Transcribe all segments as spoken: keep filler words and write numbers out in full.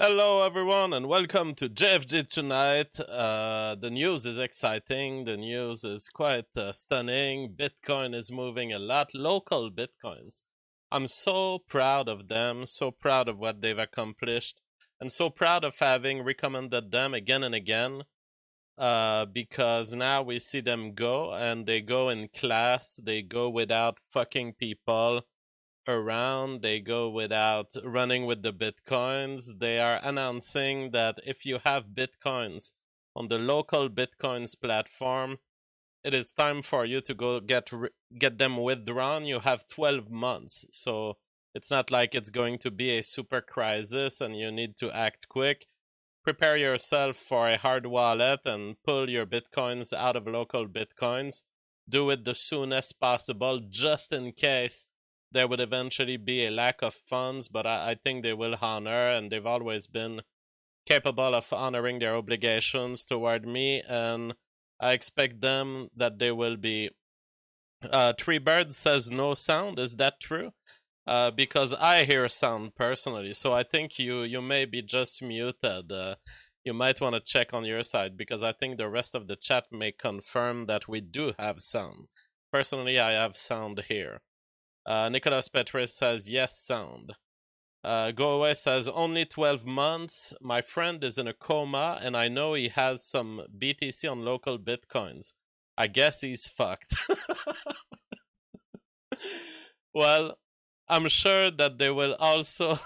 Hello, everyone, and welcome to J F G Tonight. Uh, the news is exciting. The news is quite uh, stunning. Bitcoin is moving a lot. Local Bitcoins. I'm so proud of them, so proud of what they've accomplished, and so proud of having recommended them again and again. Uh, because now we see them go, and they go in class. They go without fucking people around. They go without running with the bitcoins. They are announcing that if you have bitcoins on the local bitcoins platform, it is time for you to go get get them withdrawn. You have twelve months, so it's not like it's going to be a super crisis and you need to act quick. Prepare yourself for a hard wallet and pull your bitcoins out of local bitcoins. Do it the soonest possible, just in case there would eventually be a lack of funds, but I, I think they will honor, and they've always been capable of honoring their obligations toward me, and I expect them that they will be. Uh, Three Birds says no sound. Is that true? Uh, because I hear sound personally, so I think you, you may be just muted. Uh, you might want to check on your side, because I think the rest of the chat may confirm that we do have sound. Personally, I have sound here. Uh, Nicholas Petris says, yes, sound. Uh, Go Away says, only twelve months. My friend is in a coma, and I know he has some B T C on local bitcoins. I guess he's fucked. Well, I'm sure that they will also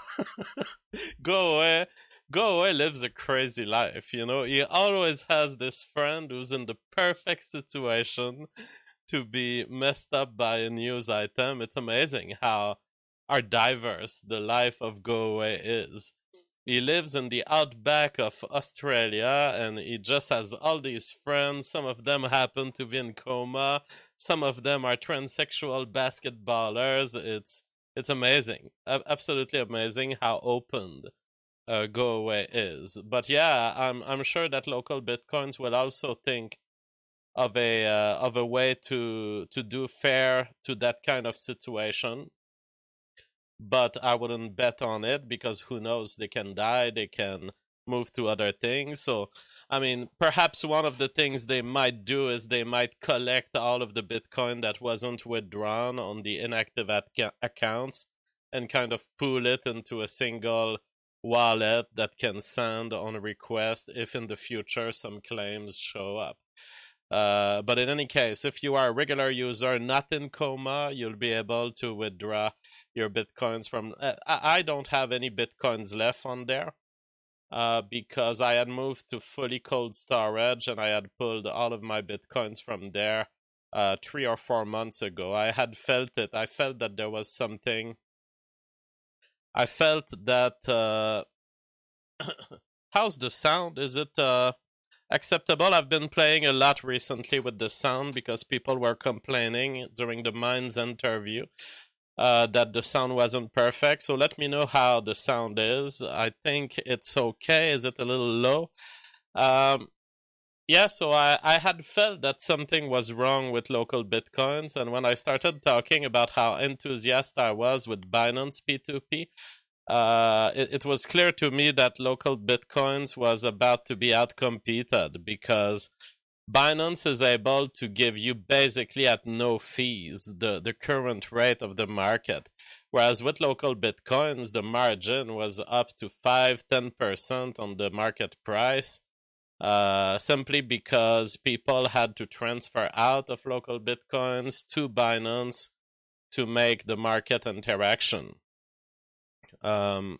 Go Away. Go Away lives a crazy life, you know? He always has this friend who's in the perfect situation to be messed up by a news item. It's amazing how our diverse the life of Go Away is. He lives in the outback of Australia, and he just has all these friends. Some of them happen to be in coma. Some of them are transsexual basketballers. It's it's amazing, absolutely amazing how open uh, Go Away is. But yeah, I'm I'm sure that local bitcoins will also think of a uh, of a way to to do fair to that kind of situation, but I wouldn't bet on it, because who knows, they can die, they can move to other things. So I mean, perhaps one of the things they might do is they might collect all of the Bitcoin that wasn't withdrawn on the inactive at- accounts and kind of pool it into a single wallet that can send on a request if in the future some claims show up. Uh, but in any case, if you are a regular user not in coma, you'll be able to withdraw your bitcoins from. Uh, I don't have any bitcoins left on there uh, because I had moved to fully cold storage, and I had pulled all of my bitcoins from there uh, three or four months ago. I had felt it. I felt that there was something. I felt that. Uh... How's the sound? Is it? Uh... acceptable? I've been playing a lot recently with the sound because people were complaining during the Minds interview uh, that the sound wasn't perfect. So let me know how the sound is. I think it's okay. Is it a little low? Um, yeah, so I, I had felt that something was wrong with local bitcoins. And when I started talking about how enthusiastic I was with Binance P two P, Uh, it, it was clear to me that local bitcoins was about to be outcompeted, because Binance is able to give you basically at no fees the, the current rate of the market. Whereas with local bitcoins, the margin was up to five to ten percent on the market price, uh, simply because people had to transfer out of local bitcoins to Binance to make the market interaction. Um,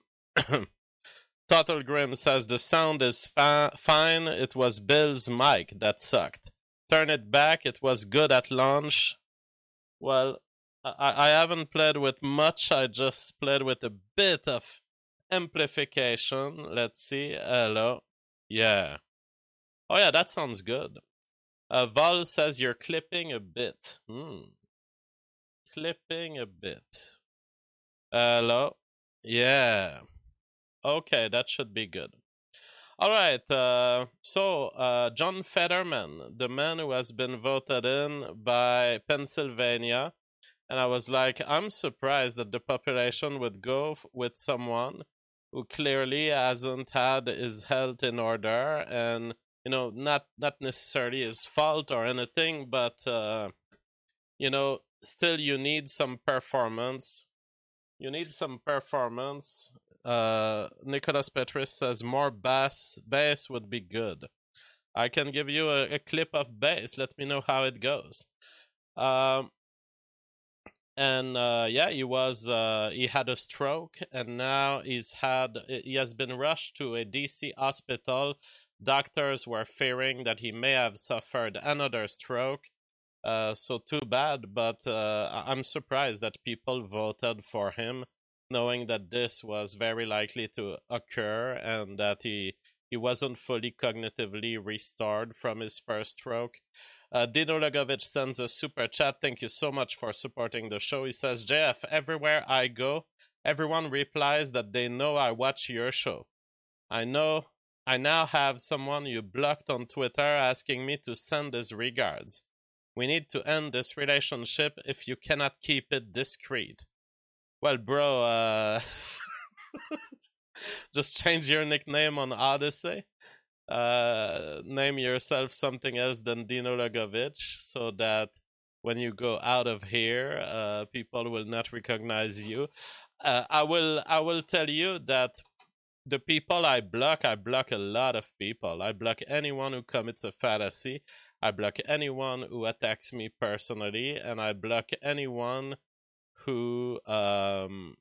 Total Grim says the sound is fa- fine. It was Bill's mic that sucked. Turn it back. It was good at launch. Well, I, I haven't played with much. I just played with a bit of amplification. Let's see. Hello. Yeah. Oh yeah, that sounds good. Uh, Val says you're clipping a bit. Hmm. Clipping a bit. Hello. Yeah. Okay, that should be good. All right, uh, so uh, John Fetterman, the man who has been voted in by Pennsylvania, and I was like, I'm surprised that the population would go f- with someone who clearly hasn't had his health in order, and you know, not not necessarily his fault or anything, but uh, you know, still you need some performance. You need some performance. Uh, Nicholas Petris says more bass bass would be good. I can give you a, a clip of bass. Let me know how it goes. Um, and uh, yeah, he was uh, he had a stroke, and now he's had he has been rushed to a D C hospital. Doctors were fearing that he may have suffered another stroke. Uh, so too bad, but uh, I- I'm surprised that people voted for him, knowing that this was very likely to occur and that he he wasn't fully cognitively restored from his first stroke. Uh, Dino Lagovich sends a super chat. Thank you so much for supporting the show. He says, J F, everywhere I go, everyone replies that they know I watch your show. I know I now have someone you blocked on Twitter asking me to send his regards. We need to end this relationship if you cannot keep it discreet. Well, bro, uh, just change your nickname on Odyssey. Uh, name yourself something else than Dino Lagovich so that when you go out of here, uh, people will not recognize you. Uh, I will. I will tell you that the people I block, I block a lot of people. I block anyone who commits a fallacy. I block anyone who attacks me personally, and I block anyone who um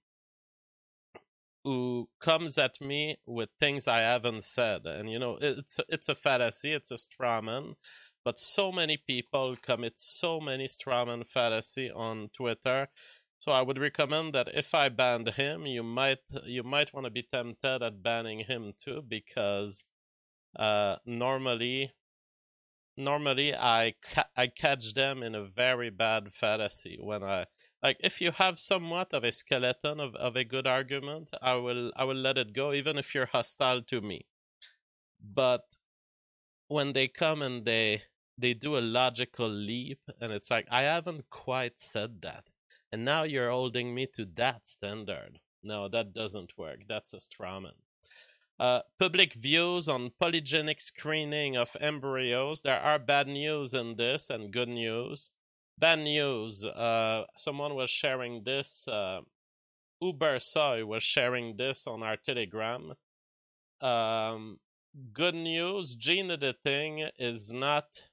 who comes at me with things I haven't said. And you know, it's it's a fallacy, it's a strawman. But so many people commit so many strawman fallacy on Twitter. So I would recommend that if I banned him, you might you might want to be tempted at banning him too, because uh normally normally I ca- I catch them in a very bad fallacy when I like if you have somewhat of a skeleton of, of a good argument, I will I will let it go even if you're hostile to me. But when they come and they they do a logical leap and it's like I haven't quite said that. And now you're holding me to that standard. No, that doesn't work. That's a strawman. Uh, public views on polygenic screening of embryos. There are bad news in this and good news. Bad news. Uh, someone was sharing this. Uh, Uber Soy was sharing this on our Telegram. Um, good news. Gene editing is not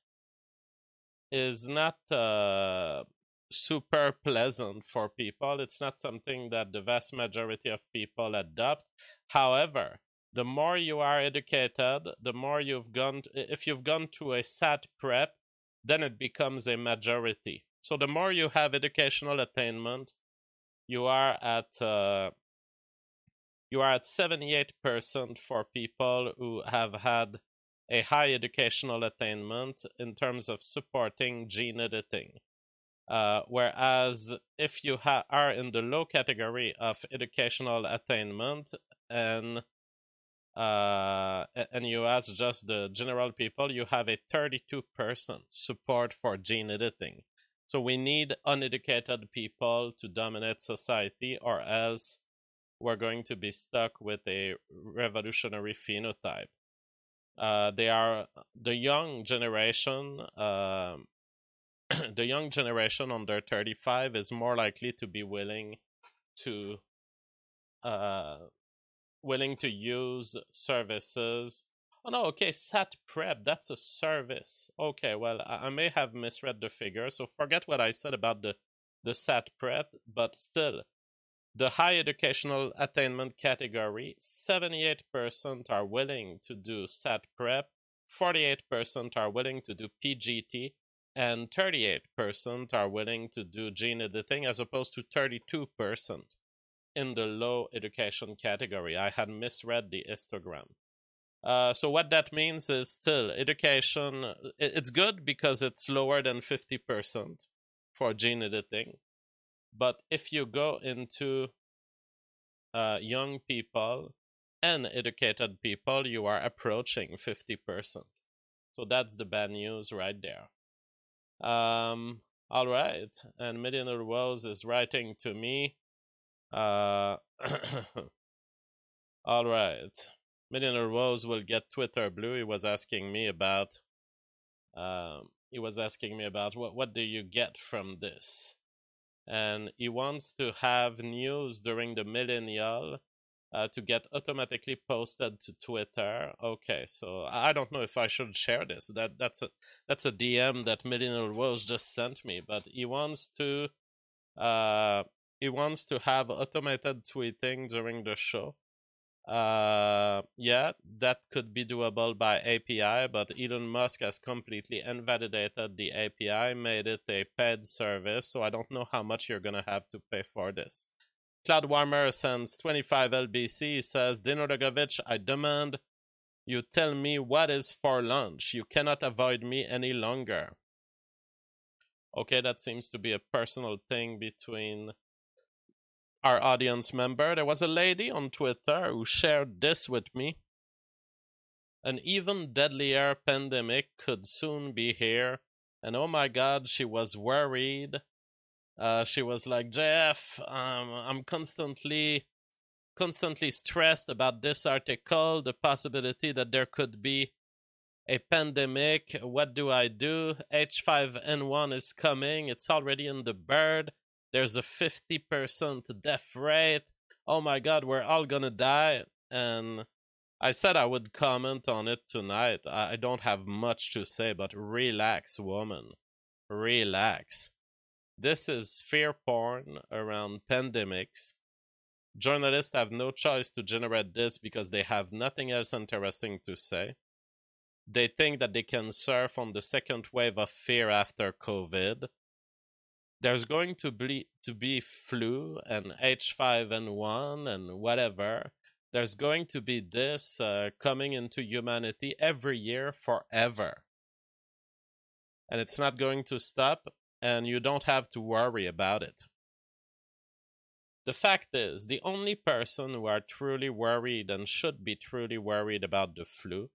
is not uh, super pleasant for people. It's not something that the vast majority of people adopt. However, the more you are educated, the more you've gone, to, if you've gone to a S A T prep, then it becomes a majority. So the more you have educational attainment, you are at uh, you are at seventy-eight percent for people who have had a high educational attainment in terms of supporting gene editing. Uh, whereas if you ha- are in the low category of educational attainment and uh, and you ask just the general people, you have a thirty-two percent support for gene editing. So we need uneducated people to dominate society, or else we're going to be stuck with a revolutionary phenotype. Uh, they are the young generation. Uh, the young generation under thirty-five is more likely to be willing to uh, willing to use services. Oh no, okay, S A T prep, that's a service. Okay, well, I, I may have misread the figure, so forget what I said about the the S A T prep, but still, the high educational attainment category, seventy-eight percent are willing to do S A T prep, forty-eight percent are willing to do P G T, and thirty-eight percent are willing to do gene editing, as opposed to thirty-two percent in the low education category. I had misread the histogram. Uh, so what that means is still education, it's good because it's lower than fifty percent for gene editing. But if you go into uh, young people and educated people, you are approaching fifty percent. So that's the bad news right there. Um, all right. And Millionaire Wells is writing to me. Uh, All right. Millionaire Rose will get Twitter blue. He was asking me about. Um, he was asking me about what what do you get from this, and he wants to have news during the millennial uh, to get automatically posted to Twitter. Okay, so I don't know if I should share this. That that's a that's a D M that Millennial Rose just sent me, but he wants to uh he wants to have automated tweeting during the show. Uh, yeah, that could be doable by A P I, but Elon Musk has completely invalidated the A P I, made it a paid service, so I don't know how much you're gonna have to pay for this. Cloud Warmer sends twenty-five L B C. He says, Dino Rogovich, I demand you tell me what is for lunch. You cannot avoid me any longer. Okay, that seems to be a personal thing between our audience member. There was a lady on Twitter who shared this with me. An even deadlier pandemic could soon be here. And oh my god, she was worried. Uh, she was like, J F, um, I'm constantly, constantly stressed about this article, the possibility that there could be a pandemic. What do I do? H five N one is coming. It's already in the bird. There's a fifty percent death rate. Oh my god, we're all gonna die. And I said I would comment on it tonight. I don't have much to say, but relax, woman. Relax. This is fear porn around pandemics. Journalists have no choice to generate this because they have nothing else interesting to say. They think that they can surf on the second wave of fear after COVID. There's going to be to be flu and H five N one and whatever. There's going to be this uh, coming into humanity every year forever. And it's not going to stop, and you don't have to worry about it. The fact is, the only person who are truly worried and should be truly worried about the flu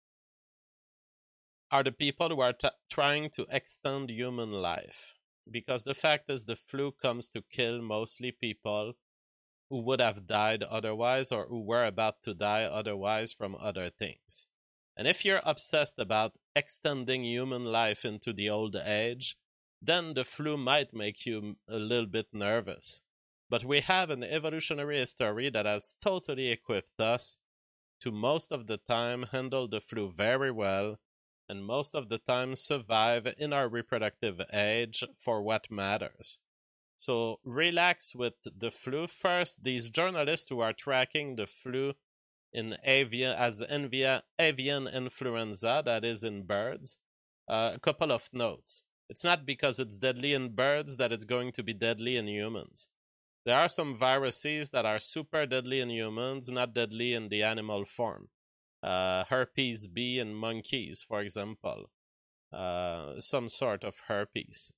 are the people who are t- trying to extend human life. Because the fact is, the flu comes to kill mostly people who would have died otherwise or who were about to die otherwise from other things. And if you're obsessed about extending human life into the old age, then the flu might make you a little bit nervous. But we have an evolutionary history that has totally equipped us to most of the time handle the flu very well, and most of the time survive in our reproductive age for what matters. So relax with the flu. First, these journalists who are tracking the flu in avian as avia, avian influenza, that is in birds, uh, a couple of notes. It's not because it's deadly in birds that it's going to be deadly in humans. There are some viruses that are super deadly in humans, not deadly in the animal form. Uh, herpes B in monkeys, for example, uh, some sort of herpes.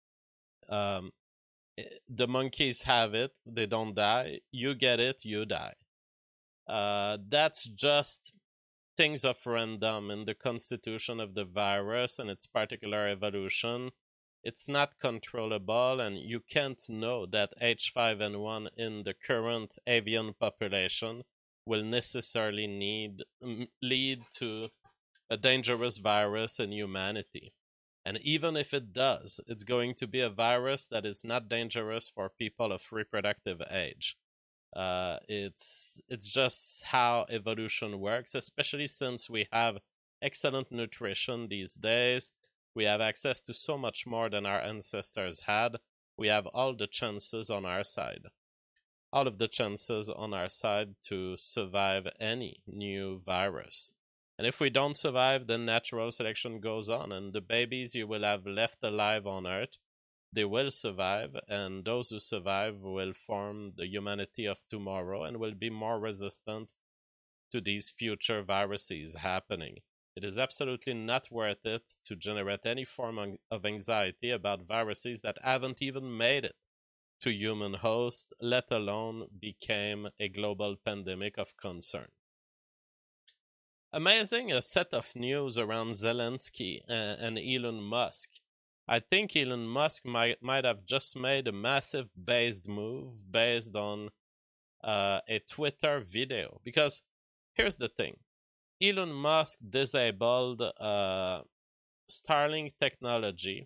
Um, the monkeys have it, they don't die. You get it, you die. Uh, that's just things of random in the constitution of the virus and its particular evolution. It's not controllable, and you can't know that H five N one in the current avian population will necessarily need lead to a dangerous virus in humanity. And even if it does, it's going to be a virus that is not dangerous for people of reproductive age. Uh, it's it's just how evolution works, especially since we have excellent nutrition these days. We have access to so much more than our ancestors had. We have all the chances on our side. All of the chances on our side to survive any new virus. And if we don't survive, then natural selection goes on, and the babies you will have left alive on Earth, they will survive, and those who survive will form the humanity of tomorrow and will be more resistant to these future viruses happening. It is absolutely not worth it to generate any form of anxiety about viruses that haven't even made it to human host, let alone became a global pandemic of concern. Amazing a set of news around Zelensky and Elon Musk. I think Elon Musk might might have just made a massive based move based on uh, a Twitter video. Because here's the thing. Elon Musk disabled uh, Starlink technology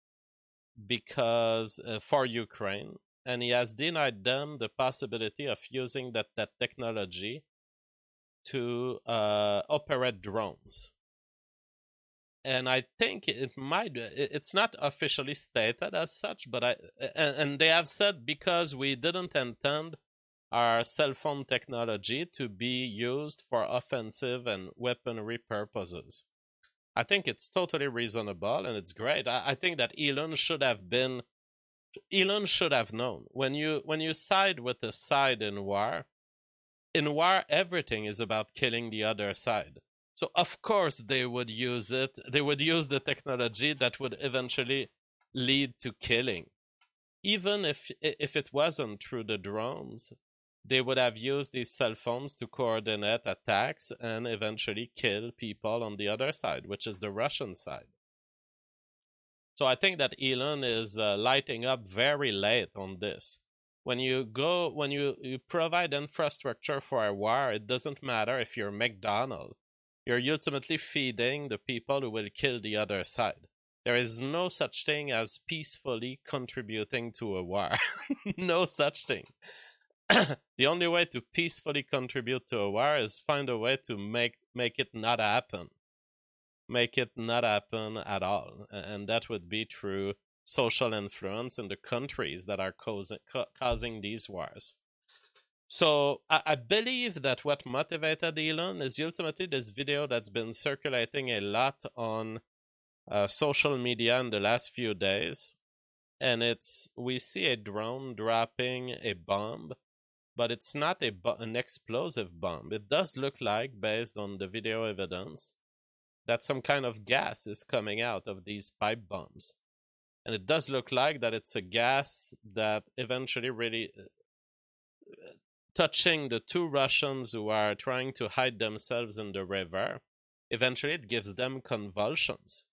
because uh, for Ukraine, and he has denied them the possibility of using that, that technology to uh, operate drones. And I think it might, it's not officially stated as such, but I, and, and they have said because we didn't intend our cell phone technology to be used for offensive and weaponry purposes. I think it's totally reasonable and it's great. I, I think that Elon should have been, Elon should have known when you when you side with a side in war. In war, everything is about killing the other side. So of course they would use it. They would use the technology that would eventually lead to killing. Even if if it wasn't through the drones, they would have used these cell phones to coordinate attacks and eventually kill people on the other side, which is the Russian side. So I think that Elon is uh, lighting up very late on this. When you go, when you, you provide infrastructure for a war, it doesn't matter if you're McDonald's. You're ultimately feeding the people who will kill the other side. There is no such thing as peacefully contributing to a war. No such thing. The only way to peacefully contribute to a war is find a way to make make it not happen. Make it not happen at all. And that would be through social influence in the countries that are causing, causing these wars. So I, I believe that what motivated Elon is ultimately this video that's been circulating a lot on uh, social media in the last few days. And it's, we see a drone dropping a bomb, but it's not a an explosive bomb. It does look like, based on the video evidence, that some kind of gas is coming out of these pipe bombs. And it does look like that it's a gas that eventually really uh, touching the two Russians who are trying to hide themselves in the river. Eventually it gives them convulsions.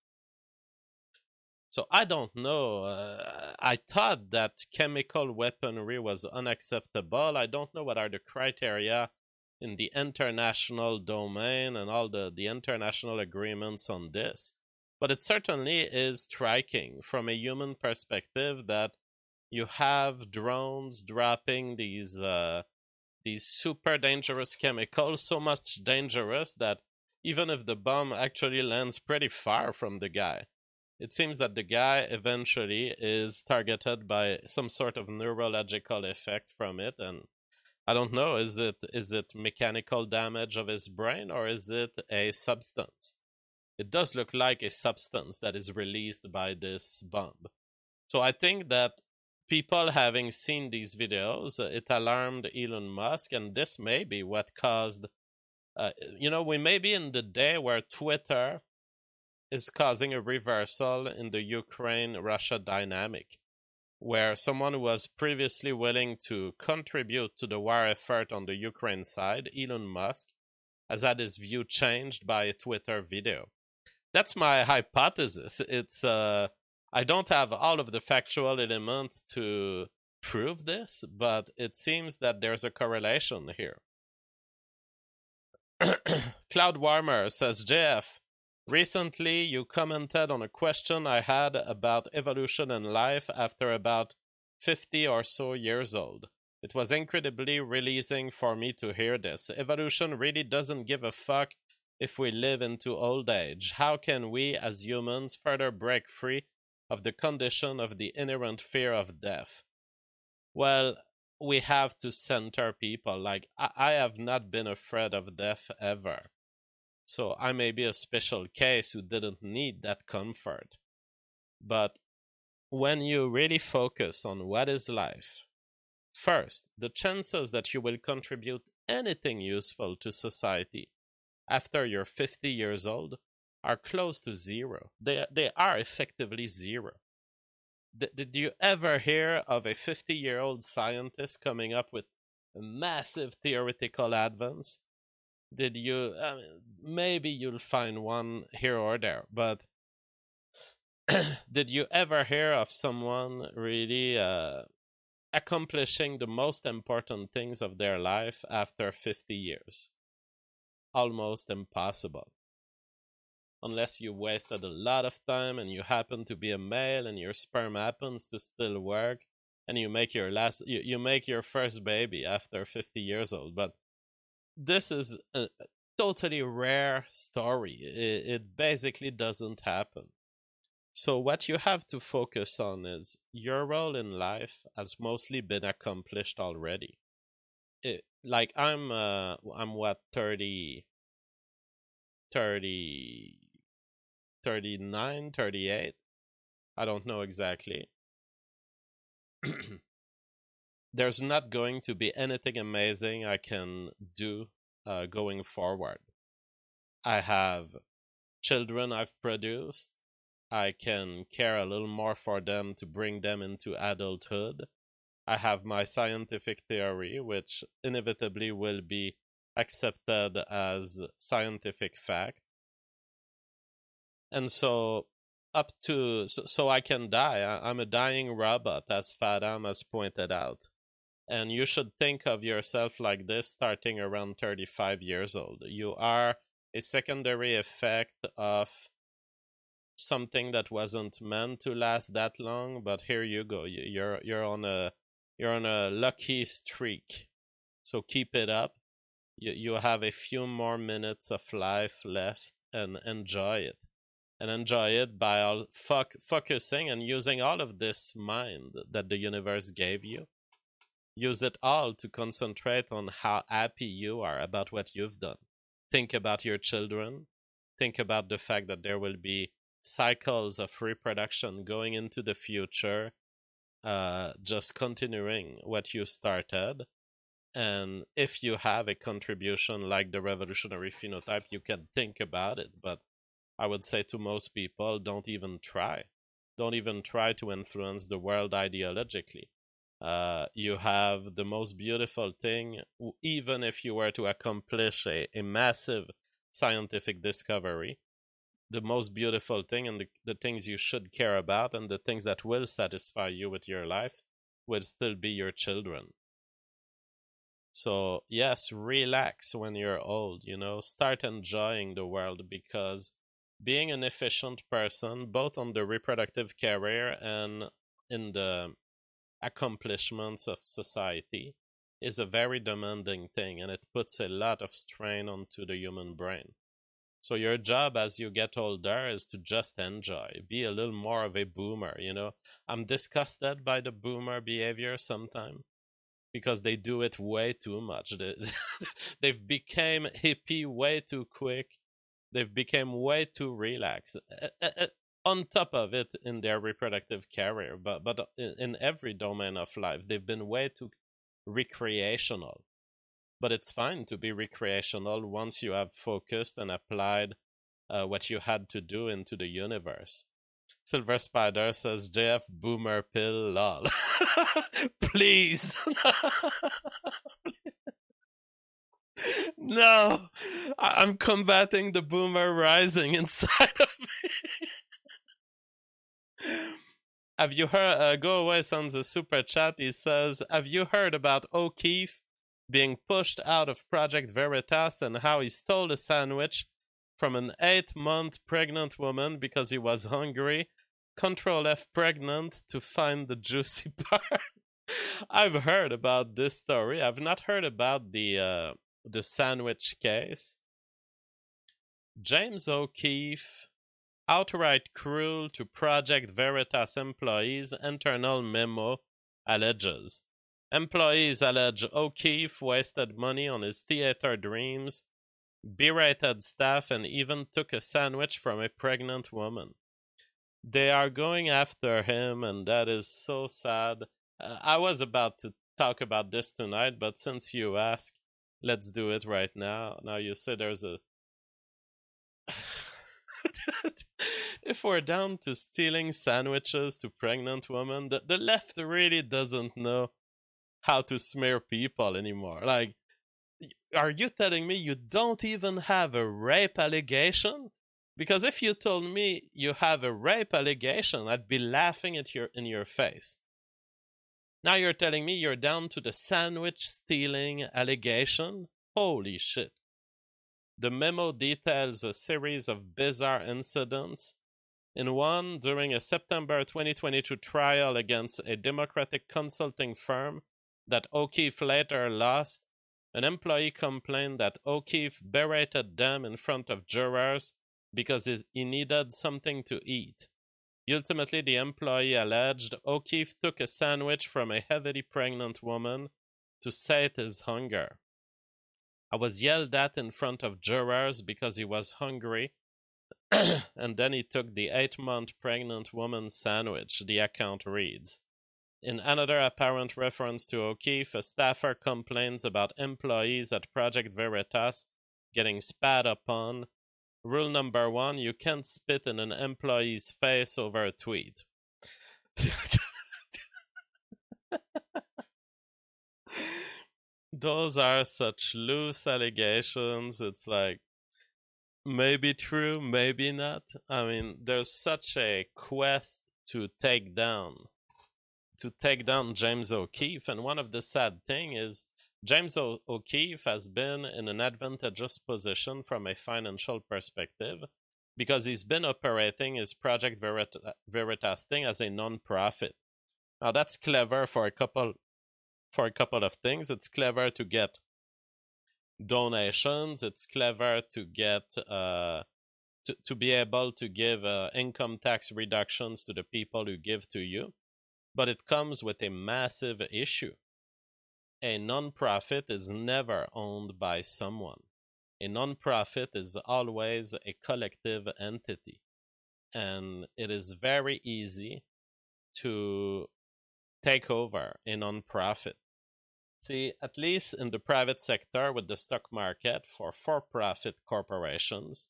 So I don't know. Uh, I thought that chemical weaponry was unacceptable. I don't know what are the criteria in the international domain and all the, the international agreements on this. But it certainly is striking from a human perspective that you have drones dropping these uh, these super dangerous chemicals, so much dangerous that even if the bomb actually lands pretty far from the guy, it seems that the guy eventually is targeted by some sort of neurological effect from it. And I don't know, is it is it mechanical damage of his brain or is it a substance? It does look like a substance that is released by this bomb. So I think that people having seen these videos, it alarmed Elon Musk, and this may be what caused, uh, you know, we may be in the day where Twitter is causing a reversal in the Ukraine-Russia dynamic, where someone who was previously willing to contribute to the war effort on the Ukraine side, Elon Musk, has had his view changed by a Twitter video. That's my hypothesis. It's uh, I don't have all of the factual elements to prove this, but it seems that there's a correlation here. Cloud Warmer says, J F, recently you commented on a question I had about evolution in life after about fifty or so years old. It was incredibly releasing for me to hear this. Evolution really doesn't give a fuck if we live into old age. How can we as humans further break free of the condition of the inherent fear of death? Well, we have to center people. Like, I, I have not been afraid of death ever. So I may be a special case who didn't need that comfort. But when you really focus on what is life, first, the chances that you will contribute anything useful to society after you're fifty years old are close to zero. They, they are effectively zero. D- did you ever hear of a fifty-year-old scientist coming up with a massive theoretical advance? Did you, I mean, maybe you'll find one here or there, but did you ever hear of someone really uh, accomplishing the most important things of their life after fifty years. Almost impossible. Unless you wasted a lot of time and you happen to be a male and your sperm happens to still work and you make your last you, you make your first baby after fifty years old. But this is a totally rare story. It, it basically doesn't happen. So what you have to focus on is your role in life has mostly been accomplished already. It, like I'm uh, I'm what thirty thirty thirty-nine, thirty-eight. I don't know exactly. There's not going to be anything amazing I can do uh, going forward. I have children I've produced. I can care a little more for them to bring them into adulthood. I have my scientific theory, which inevitably will be accepted as scientific fact. And so up to so, so I can die. I, I'm a dying robot, as Fadam has pointed out. And you should think of yourself like this starting around thirty-five years old. You are a secondary effect of something that wasn't meant to last that long, but here you go. You're you're on a you're on a lucky streak. So keep it up. You you have a few more minutes of life left and enjoy it. And enjoy it by all fuck, focusing and using all of this mind that the universe gave you. Use it all to concentrate on how happy you are about what you've done. Think about your children. Think about the fact that there will be cycles of reproduction going into the future, uh, just continuing what you started. And if you have a contribution like the revolutionary phenotype, you can think about it. But I would say to most people, don't even try. Don't even try to influence the world ideologically. Uh, you have the most beautiful thing, even if you were to accomplish a, a massive scientific discovery, the most beautiful thing and the, the things you should care about and the things that will satisfy you with your life will still be your children. So yes, relax when you're old, you know, start enjoying the world, because being an efficient person, both on the reproductive career and in the accomplishments of society, is a very demanding thing, and it puts a lot of strain onto the human brain. So your job as you get older is to just enjoy, be a little more of a boomer, you know. I'm disgusted by the boomer behavior sometimes because they do it way too much. They, they've become hippie way too quick. They've become way too relaxed. Uh, uh, on top of it, in their reproductive career, but but in, in every domain of life, they've been way too recreational. But it's fine to be recreational once you have focused and applied uh, what you had to do into the universe. Silver Spider says, J F boomer pill, lol. Please. No, I- I'm combating the boomer rising inside of me. Have you heard, uh, Go Away sends a super chat. He says, have you heard about O'Keefe being pushed out of Project Veritas and how he stole a sandwich from an eight-month pregnant woman because he was hungry? Control F pregnant to find the juicy part. I've heard about this story. I've not heard about the uh, the sandwich case. James O'Keefe, outright cruel to Project Veritas employees, internal memo alleges. Employees allege O'Keefe wasted money on his theater dreams, berated staff, and even took a sandwich from a pregnant woman. They are going after him, and that is so sad. Uh, I was about to talk about this tonight, but since you ask, let's do it right now. Now you say there's a... If we're down to stealing sandwiches to pregnant women, the, the left really doesn't know how to smear people anymore. Like, are you telling me you don't even have a rape allegation? Because if you told me you have a rape allegation, I'd be laughing at your in your face. Now you're telling me you're down to the sandwich stealing allegation? Holy shit. The memo details a series of bizarre incidents. In one, during a September twenty twenty-two trial against a Democratic consulting firm that O'Keefe later lost, an employee complained that O'Keefe berated them in front of jurors because he needed something to eat. Ultimately, the employee alleged O'Keefe took a sandwich from a heavily pregnant woman to sate his hunger. I was yelled at in front of jurors because he was hungry, and then he took the eight-month pregnant woman's sandwich, the account reads. In another apparent reference to O'Keefe, a staffer complains about employees at Project Veritas getting spat upon. Rule number one, you can't spit in an employee's face over a tweet. Those are such loose allegations. It's like, maybe true, maybe not. I mean, there's such a quest to take down, to take down James O'Keefe, and one of the sad thing is James o- O'Keefe has been in an advantageous position from a financial perspective because he's been operating his Project Verit- Veritas thing as a non-profit. Now that's clever for a couple for a couple of things. It's clever to get donations. It's clever to get uh, to to be able to give uh, income tax reductions to the people who give to you, but it comes with a massive issue. A non-profit is never owned by someone. A non-profit is always a collective entity, and it is very easy to take over a non-profit. See, at least in the private sector with the stock market for for-profit corporations,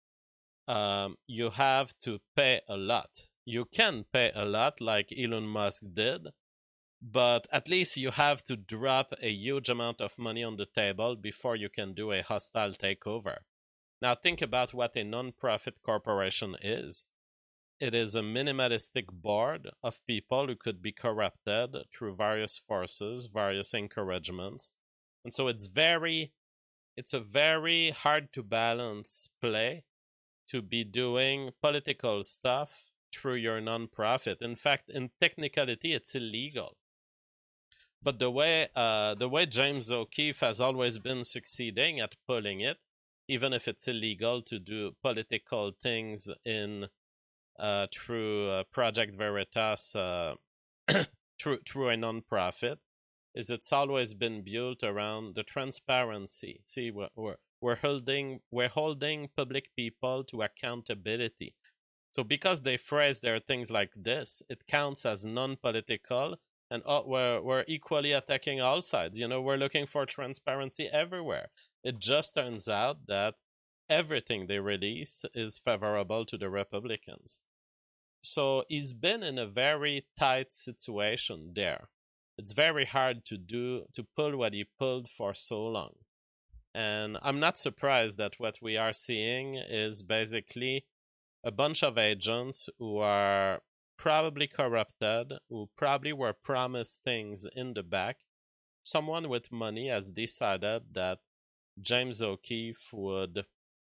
um, you have to pay a lot. You can pay a lot like Elon Musk did, but at least you have to drop a huge amount of money on the table before you can do a hostile takeover. Now think about what a non-profit corporation is. It is a minimalistic board of people who could be corrupted through various forces, various encouragements. And so it's very, it's a very hard to balance play to be doing political stuff through your non-profit. In fact, in technicality, it's illegal. But the way uh, the way James O'Keefe has always been succeeding at pulling it, even if it's illegal to do political things in uh, through uh, Project Veritas, uh, through through a non-profit, is it's always been built around the transparency. See, we're we're, we're holding we're holding public people to accountability. So because they phrase their things like this, it counts as non-political. And oh, we're, we're equally attacking all sides. You know, we're looking for transparency everywhere. It just turns out that everything they release is favorable to the Republicans. So he's been in a very tight situation there. It's very hard to do, to pull what he pulled for so long. And I'm not surprised that what we are seeing is basically a bunch of agents who are probably corrupted, who probably were promised things in the back. Someone with money has decided that James O'Keefe would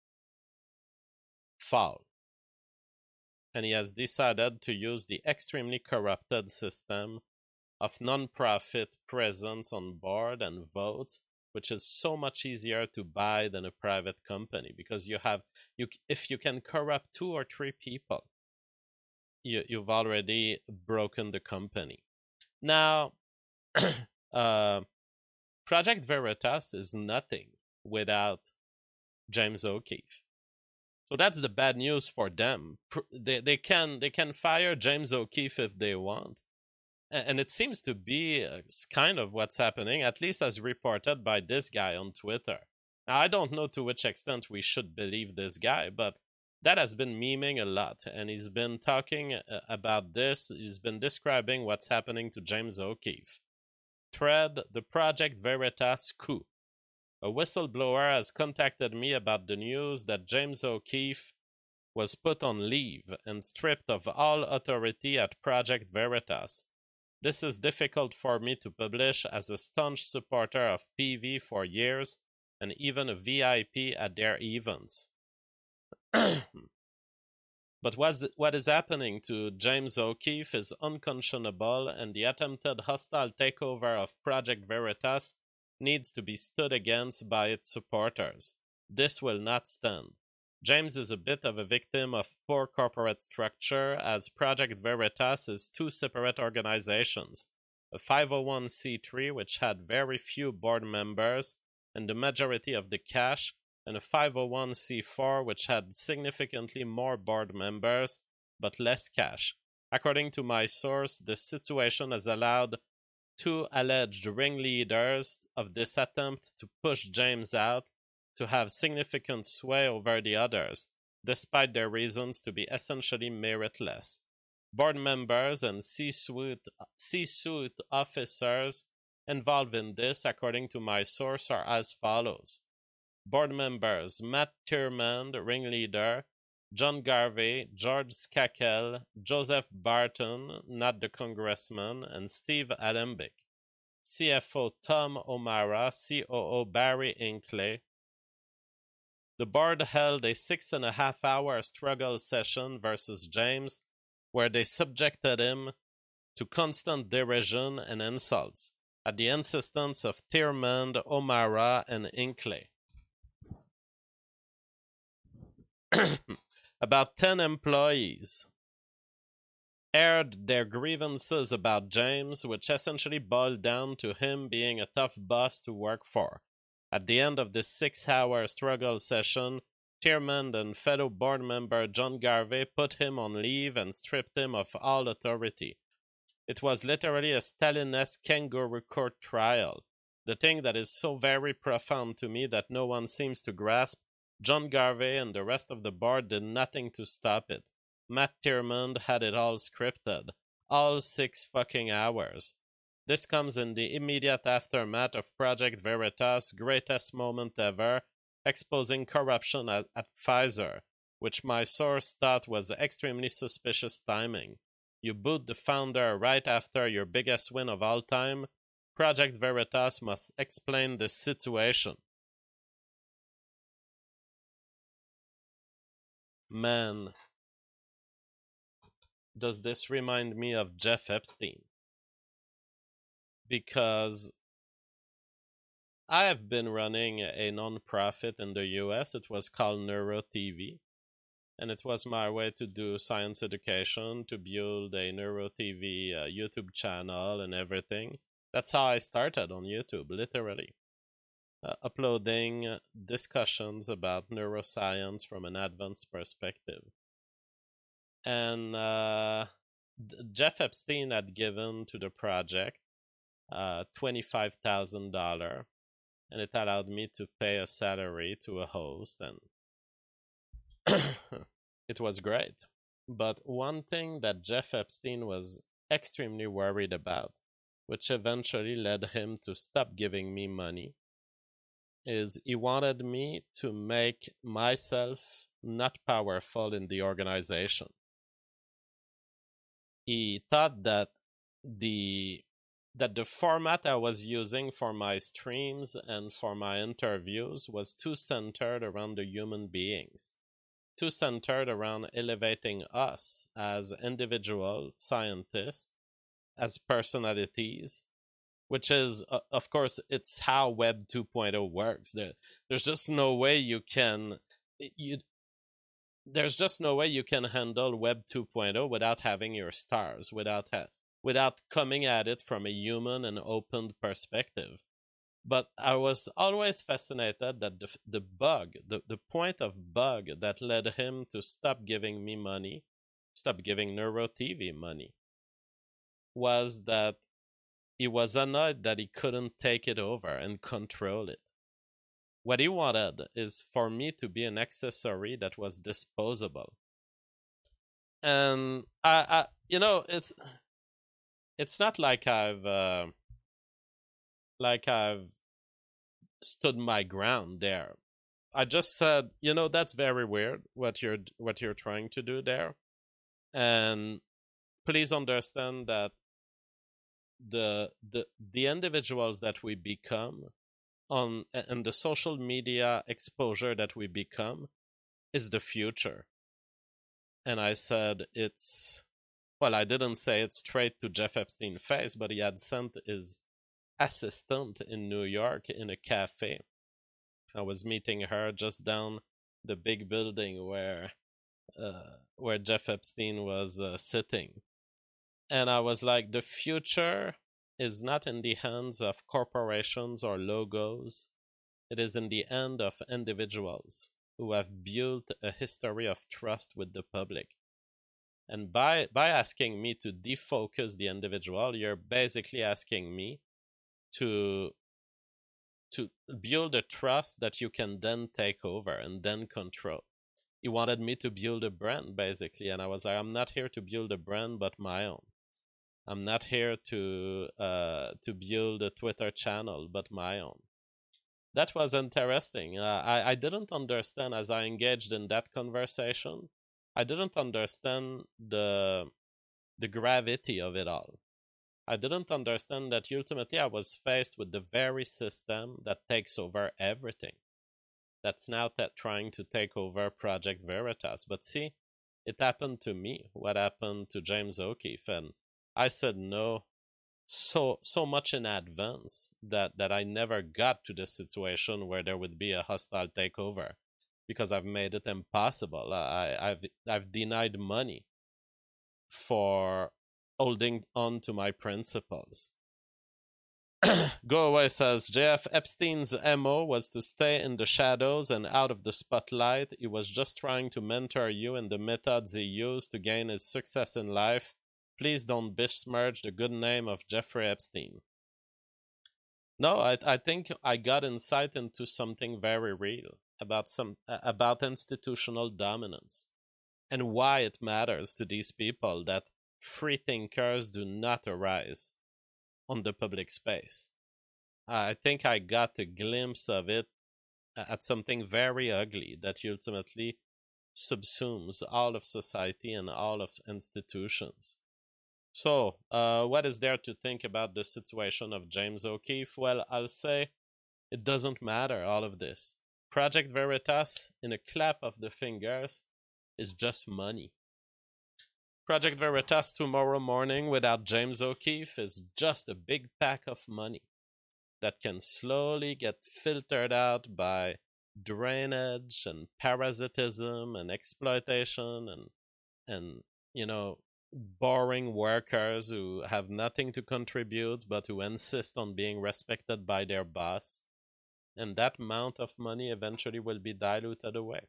fall. And he has decided to use the extremely corrupted system of non-profit presence on board and votes, which is so much easier to buy than a private company, because you have you if you can corrupt two or three people, You, you've already broken the company. Now, uh, Project Veritas is nothing without James O'Keefe. So that's the bad news for them. They they can they can fire James O'Keefe if they want, and it seems to be kind of what's happening, at least as reported by this guy on Twitter. Now, I don't know to which extent we should believe this guy, but that has been memeing a lot, and he's been talking about this. He's been describing what's happening to James O'Keefe. Thread, the Project Veritas coup. A whistleblower has contacted me about the news that James O'Keefe was put on leave and stripped of all authority at Project Veritas. This is difficult for me to publish as a staunch supporter of P V for years and even a V I P at their events. But what's, what is happening to James O'Keefe is unconscionable, and the attempted hostile takeover of Project Veritas needs to be stood against by its supporters. This will not stand. James is a bit of a victim of poor corporate structure, as Project Veritas is two separate organizations, a five oh one c three which had very few board members and the majority of the cash, and a five oh one c four which had significantly more board members but less cash. According to my source, this situation has allowed two alleged ringleaders of this attempt to push James out to have significant sway over the others, despite their reasons to be essentially meritless. Board members and C-suite, C-suite officers involved in this, according to my source, are as follows. Board members: Matt Thurmond, ringleader; John Garvey, George Skakel, Joseph Barton, not the congressman, and Steve Alembic. C F O Tom O'Mara, C O O Barry Inkley. The board held a six and a half hour struggle session versus James, where they subjected him to constant derision and insults, at the insistence of Thurmond, O'Mara, and Inkley. About ten employees aired their grievances about James, which essentially boiled down to him being a tough boss to work for. At the end of this six-hour struggle session, Thurmond and fellow board member John Garvey put him on leave and stripped him of all authority. It was literally a Stalinesque kangaroo court trial. The thing that is so very profound to me that no one seems to grasp: John Garvey and the rest of the board did nothing to stop it. Matt Thurmond had it all scripted. All six fucking hours. This comes in the immediate aftermath of Project Veritas' greatest moment ever, exposing corruption at, at Pfizer, which my source thought was extremely suspicious timing. You boot the founder right after your biggest win of all time. Project Veritas must explain this situation. Man, does this remind me of Jeff Epstein? Because I have been running a non-profit in the U S. It was called NeuroTV, and it was my way to do science education, to build a NeuroTV uh, YouTube channel and everything. That's how I started on YouTube, literally. Uh, uploading discussions about neuroscience from an advanced perspective. And uh, D- Jeff Epstein had given to the project uh, twenty-five thousand dollars, and it allowed me to pay a salary to a host, and it was great. But one thing that Jeff Epstein was extremely worried about, which eventually led him to stop giving me money, is he wanted me to make myself not powerful in the organization. He thought that the that the format I was using for my streams and for my interviews was too centered around the human beings, too centered around elevating us as individual scientists, as personalities, which is, uh, of course, it's how Web two point oh works. There, there's just no way you can, you, there's just no way you can handle Web two point oh without having your stars, without ha- without coming at it from a human and open perspective. But I was always fascinated that the the bug, the, the point of bug that led him to stop giving me money, stop giving NeuroTV money, was that he was annoyed that he couldn't take it over and control it. What he wanted is for me to be an accessory that was disposable. And I, I you know, it's it's not like I've uh, like I've stood my ground there. I just said, you know, that's very weird what you're what you're trying to do there. And please understand that the the the individuals that we become on and the social media exposure that we become is the future. And I said it's well, I didn't say it straight to Jeff Epstein's face, but he had sent his assistant in New York in a cafe. I was meeting her just down the big building where uh, where Jeff Epstein was uh, sitting. And I was like, the future is not in the hands of corporations or logos. It is in the hand of individuals who have built a history of trust with the public. And by by asking me to defocus the individual, you're basically asking me to to build a trust that you can then take over and then control. He wanted me to build a brand, basically, and I was like, I'm not here to build a brand but my own. I'm not here to uh, to build a Twitter channel but my own. That was interesting. Uh, I, I didn't understand as I engaged in that conversation. I didn't understand the the gravity of it all. I didn't understand that ultimately I was faced with the very system that takes over everything. That's now that trying to take over Project Veritas. But see, it happened to me. What happened to James O'Keefe? And I said no so so much in advance that, that I never got to the situation where there would be a hostile takeover, because I've made it impossible. I, I've I've denied money for holding on to my principles. Go Away says, J F Epstein's M O was to stay in the shadows and out of the spotlight. He was just trying to mentor you in the methods he used to gain his success in life. Please don't besmirch the good name of Jeffrey Epstein. No, I I think I got insight into something very real about some about institutional dominance and why it matters to these people that free thinkers do not arise on the public space. I think I got a glimpse of it at something very ugly that ultimately subsumes all of society and all of institutions. So, uh, what is there to think about the situation of James O'Keefe? Well, I'll say it doesn't matter, all of this. Project Veritas, in a clap of the fingers, is just money. Project Veritas tomorrow morning without James O'Keefe is just a big pack of money that can slowly get filtered out by drainage and parasitism and exploitation and and you know boring workers who have nothing to contribute but who insist on being respected by their boss, and that amount of money eventually will be diluted away.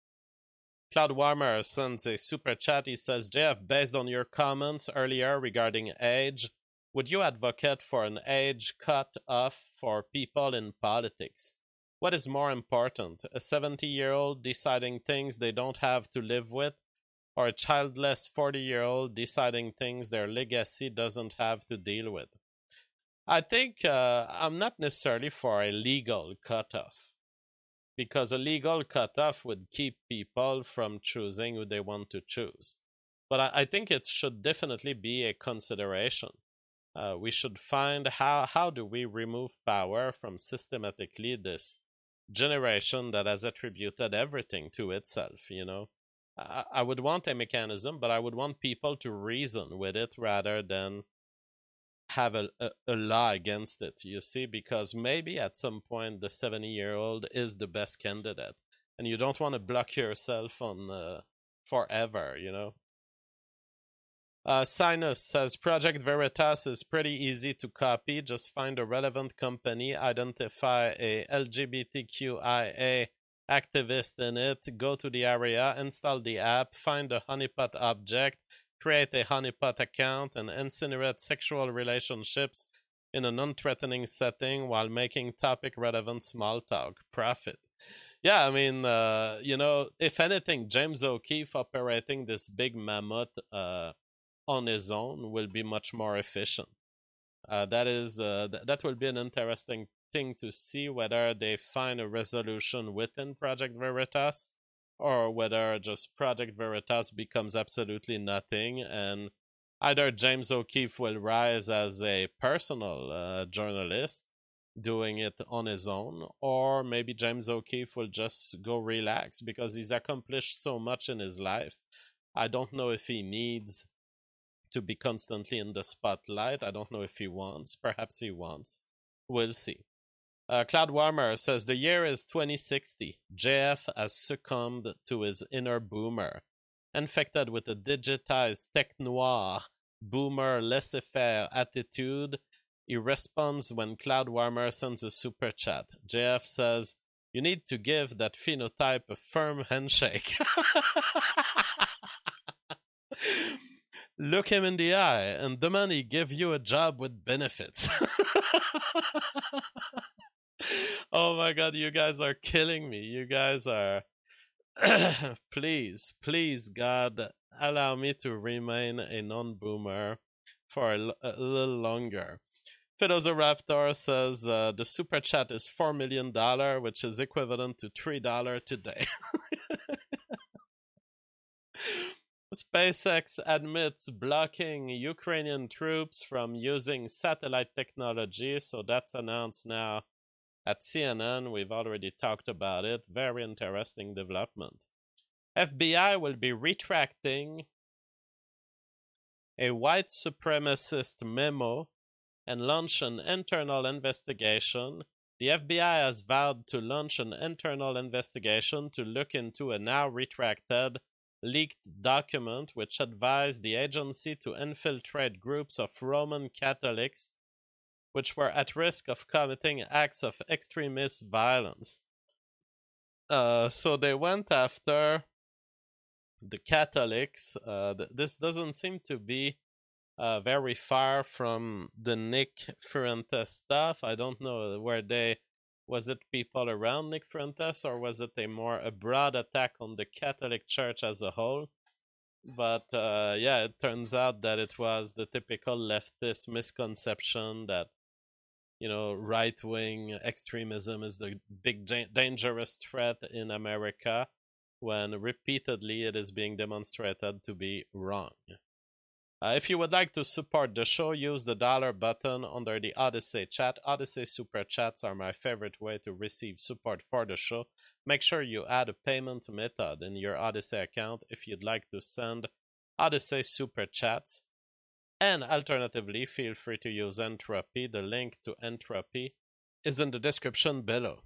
Cloud Warmer sends a super chat. He says, J F, based on your comments earlier regarding age, would you advocate for an age cut off for people in politics? What is more important, a seventy-year-old deciding things they don't have to live with, or a childless forty-year-old deciding things their legacy doesn't have to deal with? I think uh, I'm not necessarily for a legal cutoff, because a legal cutoff would keep people from choosing who they want to choose. But I, I think it should definitely be a consideration. Uh, we should find how, how do we remove power from systematically this generation that has attributed everything to itself, you know? I, I would want a mechanism, but I would want people to reason with it rather than have a, a, a law against it, you see, because maybe at some point the seventy-year-old is the best candidate, and you don't want to block yourself on uh, forever, you know? Uh, Sinus says, Project Veritas is pretty easy to copy. Just find a relevant company, identify a L G B T Q I A activist in it, go to the area, install the app, find a honeypot object, create a honeypot account, and incinerate sexual relationships in a non-threatening setting while making topic-relevant small talk. Profit. Yeah, I mean, uh, you know, if anything, James O'Keefe operating this big mammoth uh, on his own will be much more efficient. Uh, that is, uh, th- that will be an interesting thing to see, whether they find a resolution within Project Veritas, or whether just Project Veritas becomes absolutely nothing and Either James O'Keefe will rise as a personal uh, journalist, doing it on his own, or maybe James O'Keefe will just go relax because he's accomplished so much in his life. I don't know if he needs to be constantly in the spotlight. I don't know if he wants. Perhaps he wants. We'll see. Uh, Cloud Warmer says the year is twenty sixty. J F has succumbed to his inner boomer. Infected with a digitized tech noir, boomer laissez-faire attitude, he responds when Cloud Warmer sends a super chat. J F says, you need to give that phenotype a firm handshake. Look him in the eye and demand he give you a job with benefits. Oh my god, you guys are killing me. You guys are... please, please, God, allow me to remain a non-boomer for a, a little longer. Philosopher says uh, the super chat is four million dollars, which is equivalent to three dollars today. SpaceX admits blocking Ukrainian troops from using satellite technology, so that's announced now at C N N. We've already talked about it. Very interesting development. F B I will be retracting a white supremacist memo and launch an internal investigation. The F B I has vowed to launch an internal investigation to look into a now retracted, leaked document which advised the agency to infiltrate groups of Roman Catholics which were at risk of committing acts of extremist violence. Uh, so they went after the Catholics. Uh, th- this doesn't seem to be uh, very far from the Nick Fuentes stuff. I don't know where they... Was it people around Nick Fuentes, or was it a more a broad attack on the Catholic Church as a whole? But uh, yeah, it turns out that it was the typical leftist misconception that, you know, right-wing extremism is the big dangerous threat in America, when repeatedly it is being demonstrated to be wrong. Uh, if you would like to support the show, use the dollar button under the Odyssey chat. Odyssey super chats are my favorite way to receive support for the show. Make sure you add a payment method in your Odyssey account if you'd like to send Odyssey super chats. And alternatively, feel free to use Entropy. The link to Entropy is in the description below.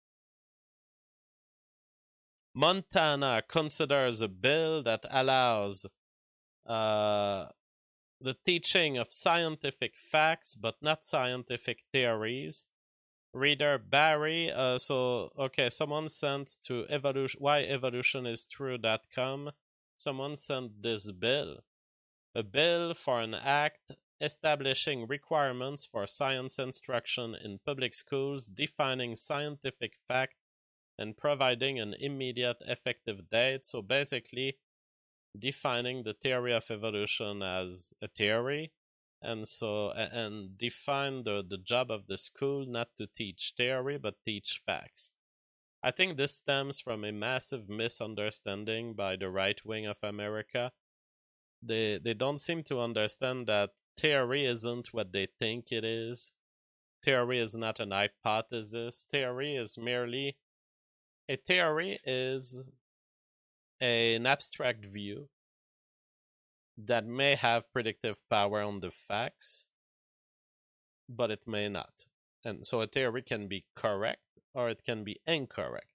Montana considers a bill that allows uh, the teaching of scientific facts, but not scientific theories. Reader Barry, uh, so, okay, someone sent to evolution, why evolution is true dot com. Someone sent this bill. A bill for an act establishing requirements for science instruction in public schools, defining scientific fact, and providing an immediate effective date. So basically, defining the theory of evolution as a theory, and so and define the, the job of the school not to teach theory but teach facts. I think this stems from a massive misunderstanding by the right wing of America. They they don't seem to understand that theory isn't what they think it is. Theory is not an hypothesis. Theory is merely a theory is an abstract view that may have predictive power on the facts, but it may not. And so a theory can be correct or it can be incorrect.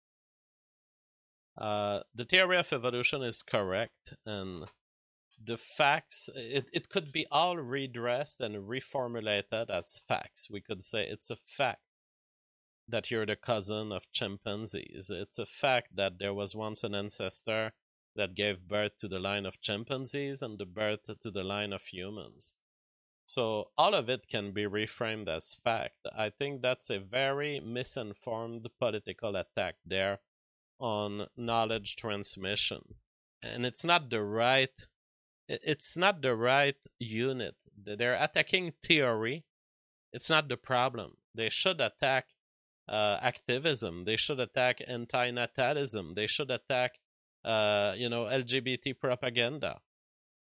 Uh, the theory of evolution is correct, and the facts, it, it could be all redressed and reformulated as facts. We could say it's a fact that you're the cousin of chimpanzees. It's a fact that there was once an ancestor that gave birth to the line of chimpanzees and the birth to the line of humans. So all of it can be reframed as fact. I think that's a very misinformed political attack there on knowledge transmission. And it's not the right, it's not the right unit. They're attacking theory. It's not the problem. They should attack Uh, activism. They should attack anti-natalism. They should attack, uh, you know, L G B T propaganda.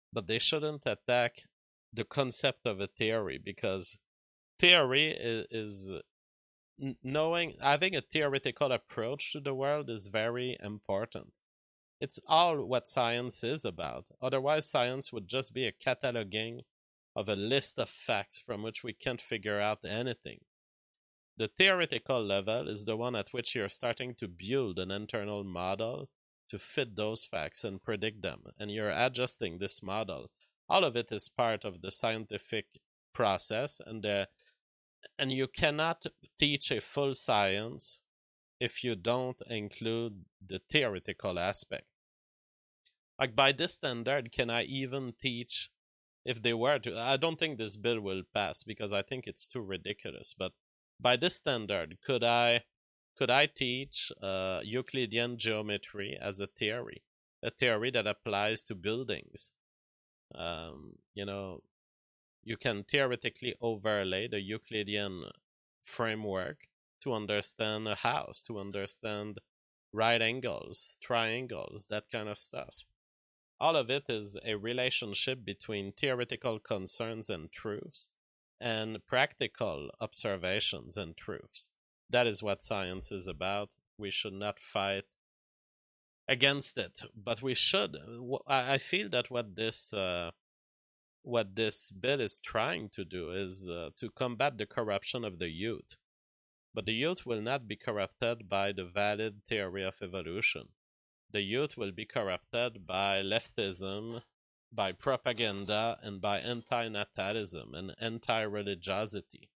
but they shouldn't attack the concept of a theory, because theory is, is knowing, having a theoretical approach to the world is very important. It's all what science is about. Otherwise, science would just be a cataloging of a list of facts from which we can't figure out anything. The theoretical level is the one at which you're starting to build an internal model to fit those facts and predict them, and you're adjusting this model. All of it is part of the scientific process, and the, and you cannot teach a full science if you don't include the theoretical aspect. Like, by this standard, can I even teach, if they were to, I don't think this bill will pass because I think it's too ridiculous, but by this standard, could I could I teach uh, Euclidean geometry as a theory, a theory that applies to buildings? Um, you know, you can theoretically overlay the Euclidean framework to understand a house, to understand right angles, triangles, that kind of stuff. All of it is a relationship between theoretical concerns and truths and practical observations and truths. That is what science is about. We should not fight against it, but we should. I feel that what this uh, what this bill is trying to do is uh, to combat the corruption of the youth. But the youth will not be corrupted by the valid theory of evolution. The youth will be corrupted by leftism, by propaganda, and by anti-natalism and anti-religiosity.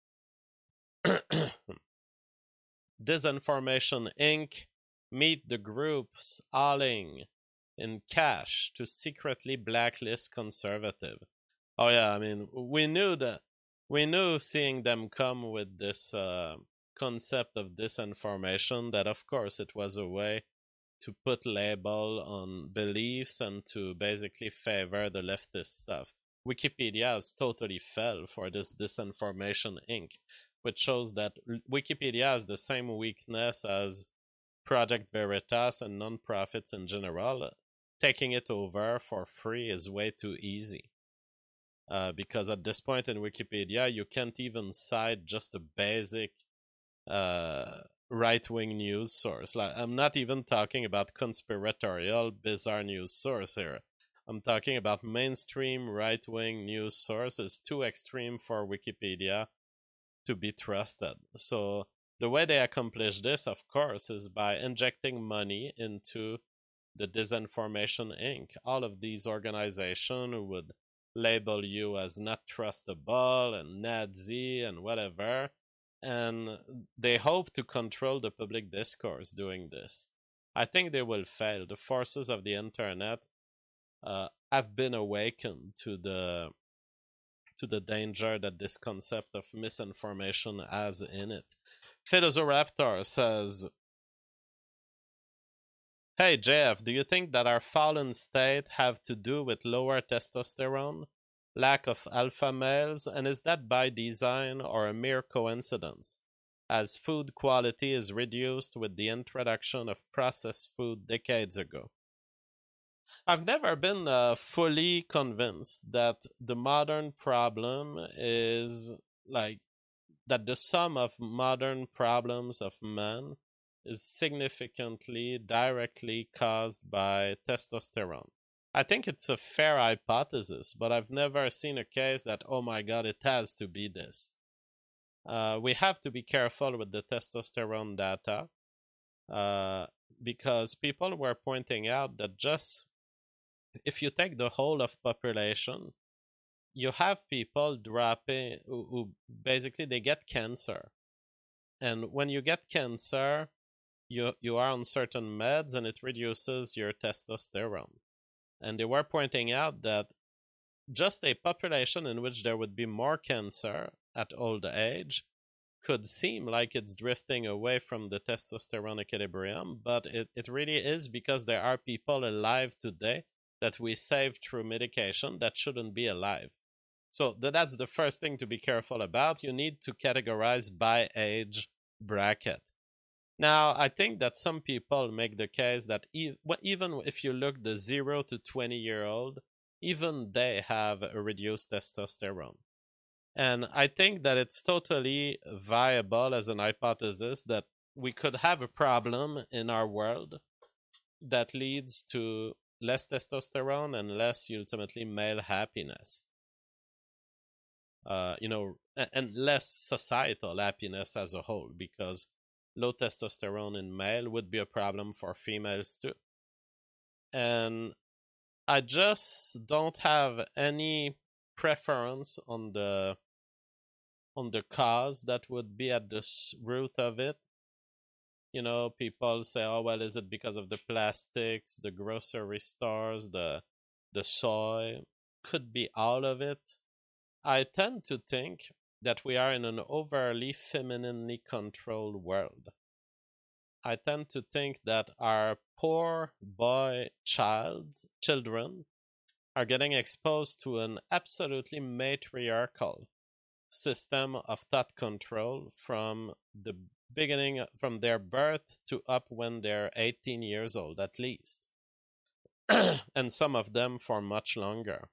Disinformation Incorporated meet the groups hauling in cash to secretly blacklist conservative. Oh yeah, I mean, we knew that we knew seeing them come with this uh, concept of disinformation, that of course it was a way to put label on beliefs and to basically favor the leftist stuff. Wikipedia has totally fell for this Disinformation Incorporated, which shows that Wikipedia has the same weakness as Project Veritas and non-profits in general. Taking it over for free is way too easy. Uh, because at this point in Wikipedia, you can't even cite just a basic uh, right-wing news source. Like, I'm not even talking about conspiratorial, bizarre news source here. I'm talking about mainstream right-wing news sources, too extreme for Wikipedia to be trusted. So the way they accomplish this, of course, is by injecting money into the Disinformation Incorporated. All of these organizations would label you as not trustable and Nazi and whatever, and they hope to control the public discourse doing this. I think they will fail. The forces of the internet uh, have been awakened to the to the danger that this concept of misinformation has in it. Philosopher says, hey Jeff, do you think that our fallen state have to do with lower testosterone, lack of alpha males, and is that by design or a mere coincidence, as food quality is reduced with the introduction of processed food decades ago? I've never been uh, fully convinced that the modern problem is like that the sum of modern problems of man is significantly directly caused by testosterone. I think it's a fair hypothesis, but I've never seen a case that, oh my god, it has to be this. Uh, we have to be careful with the testosterone data uh, because people were pointing out that just if you take the whole of population, you have people dropping who, who basically they get cancer. And when you get cancer, you you are on certain meds and it reduces your testosterone. And they were pointing out that just a population in which there would be more cancer at old age could seem like it's drifting away from the testosterone equilibrium, but it, it really is because there are people alive today that we save through medication that shouldn't be alive. So that's the first thing to be careful about. You need to categorize by age bracket. Now, I think that some people make the case that even if you look the zero to twenty year old, even they have a reduced testosterone. And I think that it's totally viable as an hypothesis that we could have a problem in our world that leads to less testosterone and less ultimately male happiness. Uh, you know, and less societal happiness as a whole, because low testosterone in male would be a problem for females too. And I just don't have any preference on the on the cause that would be at the root of it. You know, people say, "Oh well, is it because of the plastics, the grocery stores, the the soy?" Could be all of it. I tend to think that we are in an overly femininely controlled world. I tend to think that our poor boy child children are getting exposed to an absolutely matriarchal system of thought control from the beginning, from their birth to up when they're eighteen years old at least, and some of them for much longer.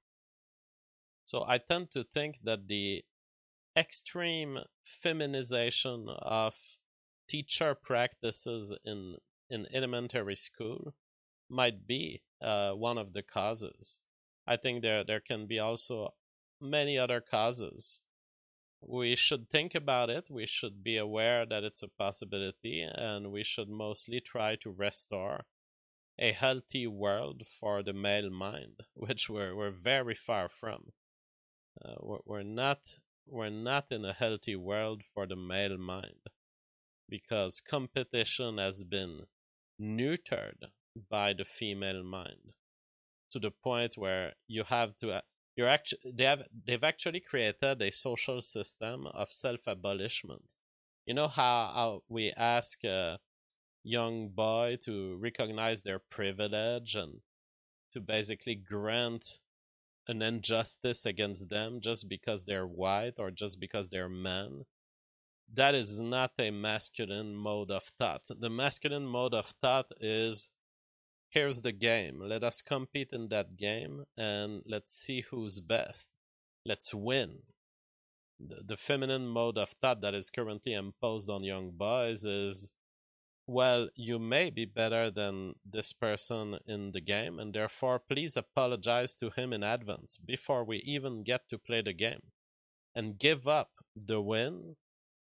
So I tend to think that the extreme feminization of teacher practices in in elementary school might be uh, one of the causes. I think there there can be also many other causes. We should think about it. We should be aware that it's a possibility, and we should mostly try to restore a healthy world for the male mind, which we're we're very far from. Uh, we're, we're not we're not in a healthy world for the male mind, because competition has been neutered by the female mind to the point where you have to you're actually they have they've actually created a social system of self-abolishment. You know how, how we ask a young boy to recognize their privilege and to basically grant an injustice against them just because they're white or just because they're men? That is not a masculine mode of thought. The masculine mode of thought is, here's the game. Let us compete in that game and let's see who's best. Let's win. The, the feminine mode of thought that is currently imposed on young boys is, well, you may be better than this person in the game, and therefore please apologize to him in advance before we even get to play the game, and give up the win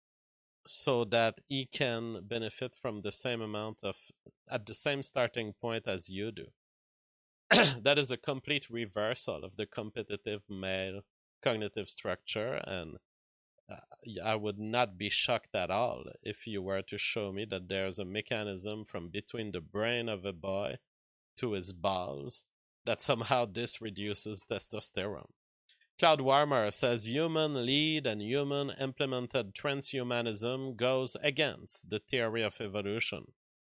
so that he can benefit from the same amount of, at the same starting point as you do. That is a complete reversal of the competitive male cognitive structure, and uh, I would not be shocked at all if you were to show me that there's a mechanism from between the brain of a boy to his balls that somehow this reduces testosterone. Cloud Warmer says human lead and human implemented transhumanism goes against the theory of evolution.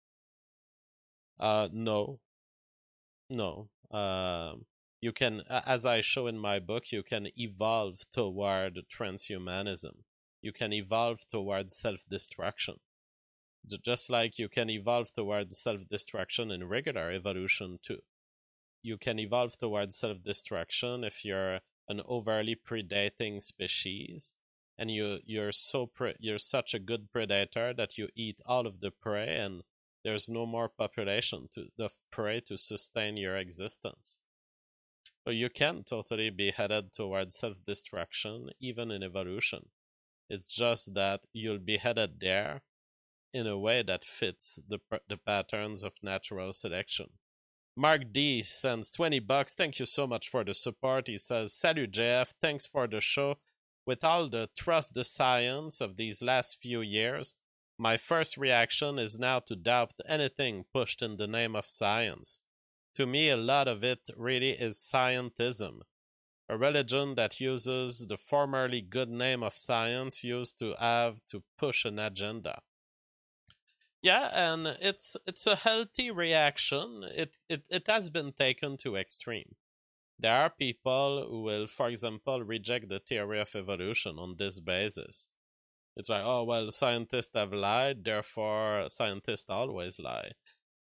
Uh, no. No. Uh, you can, as I show in my book, you can evolve toward transhumanism. You can evolve toward self-destruction. Just like you can evolve toward self-destruction in regular evolution too. You can evolve toward self-destruction if you're an overly predating species, and you you're so pre- you're such a good predator that you eat all of the prey, and there's no more population to the prey to sustain your existence. So you can totally be headed towards self-destruction even in evolution. It's just that you'll be headed there in a way that fits the the patterns of natural selection. Mark D sends twenty bucks. Thank you so much for the support. He says, "Salut J F, thanks for the show. With all the trust the science of these last few years, my first reaction is now to doubt anything pushed in the name of science. To me, a lot of it really is scientism, a religion that uses the formerly good name of science used to have to push an agenda." Yeah, and it's it's a healthy reaction. It, it it has been taken to extreme. There are people who will, for example, reject the theory of evolution on this basis. It's like, oh well, scientists have lied, therefore scientists always lie.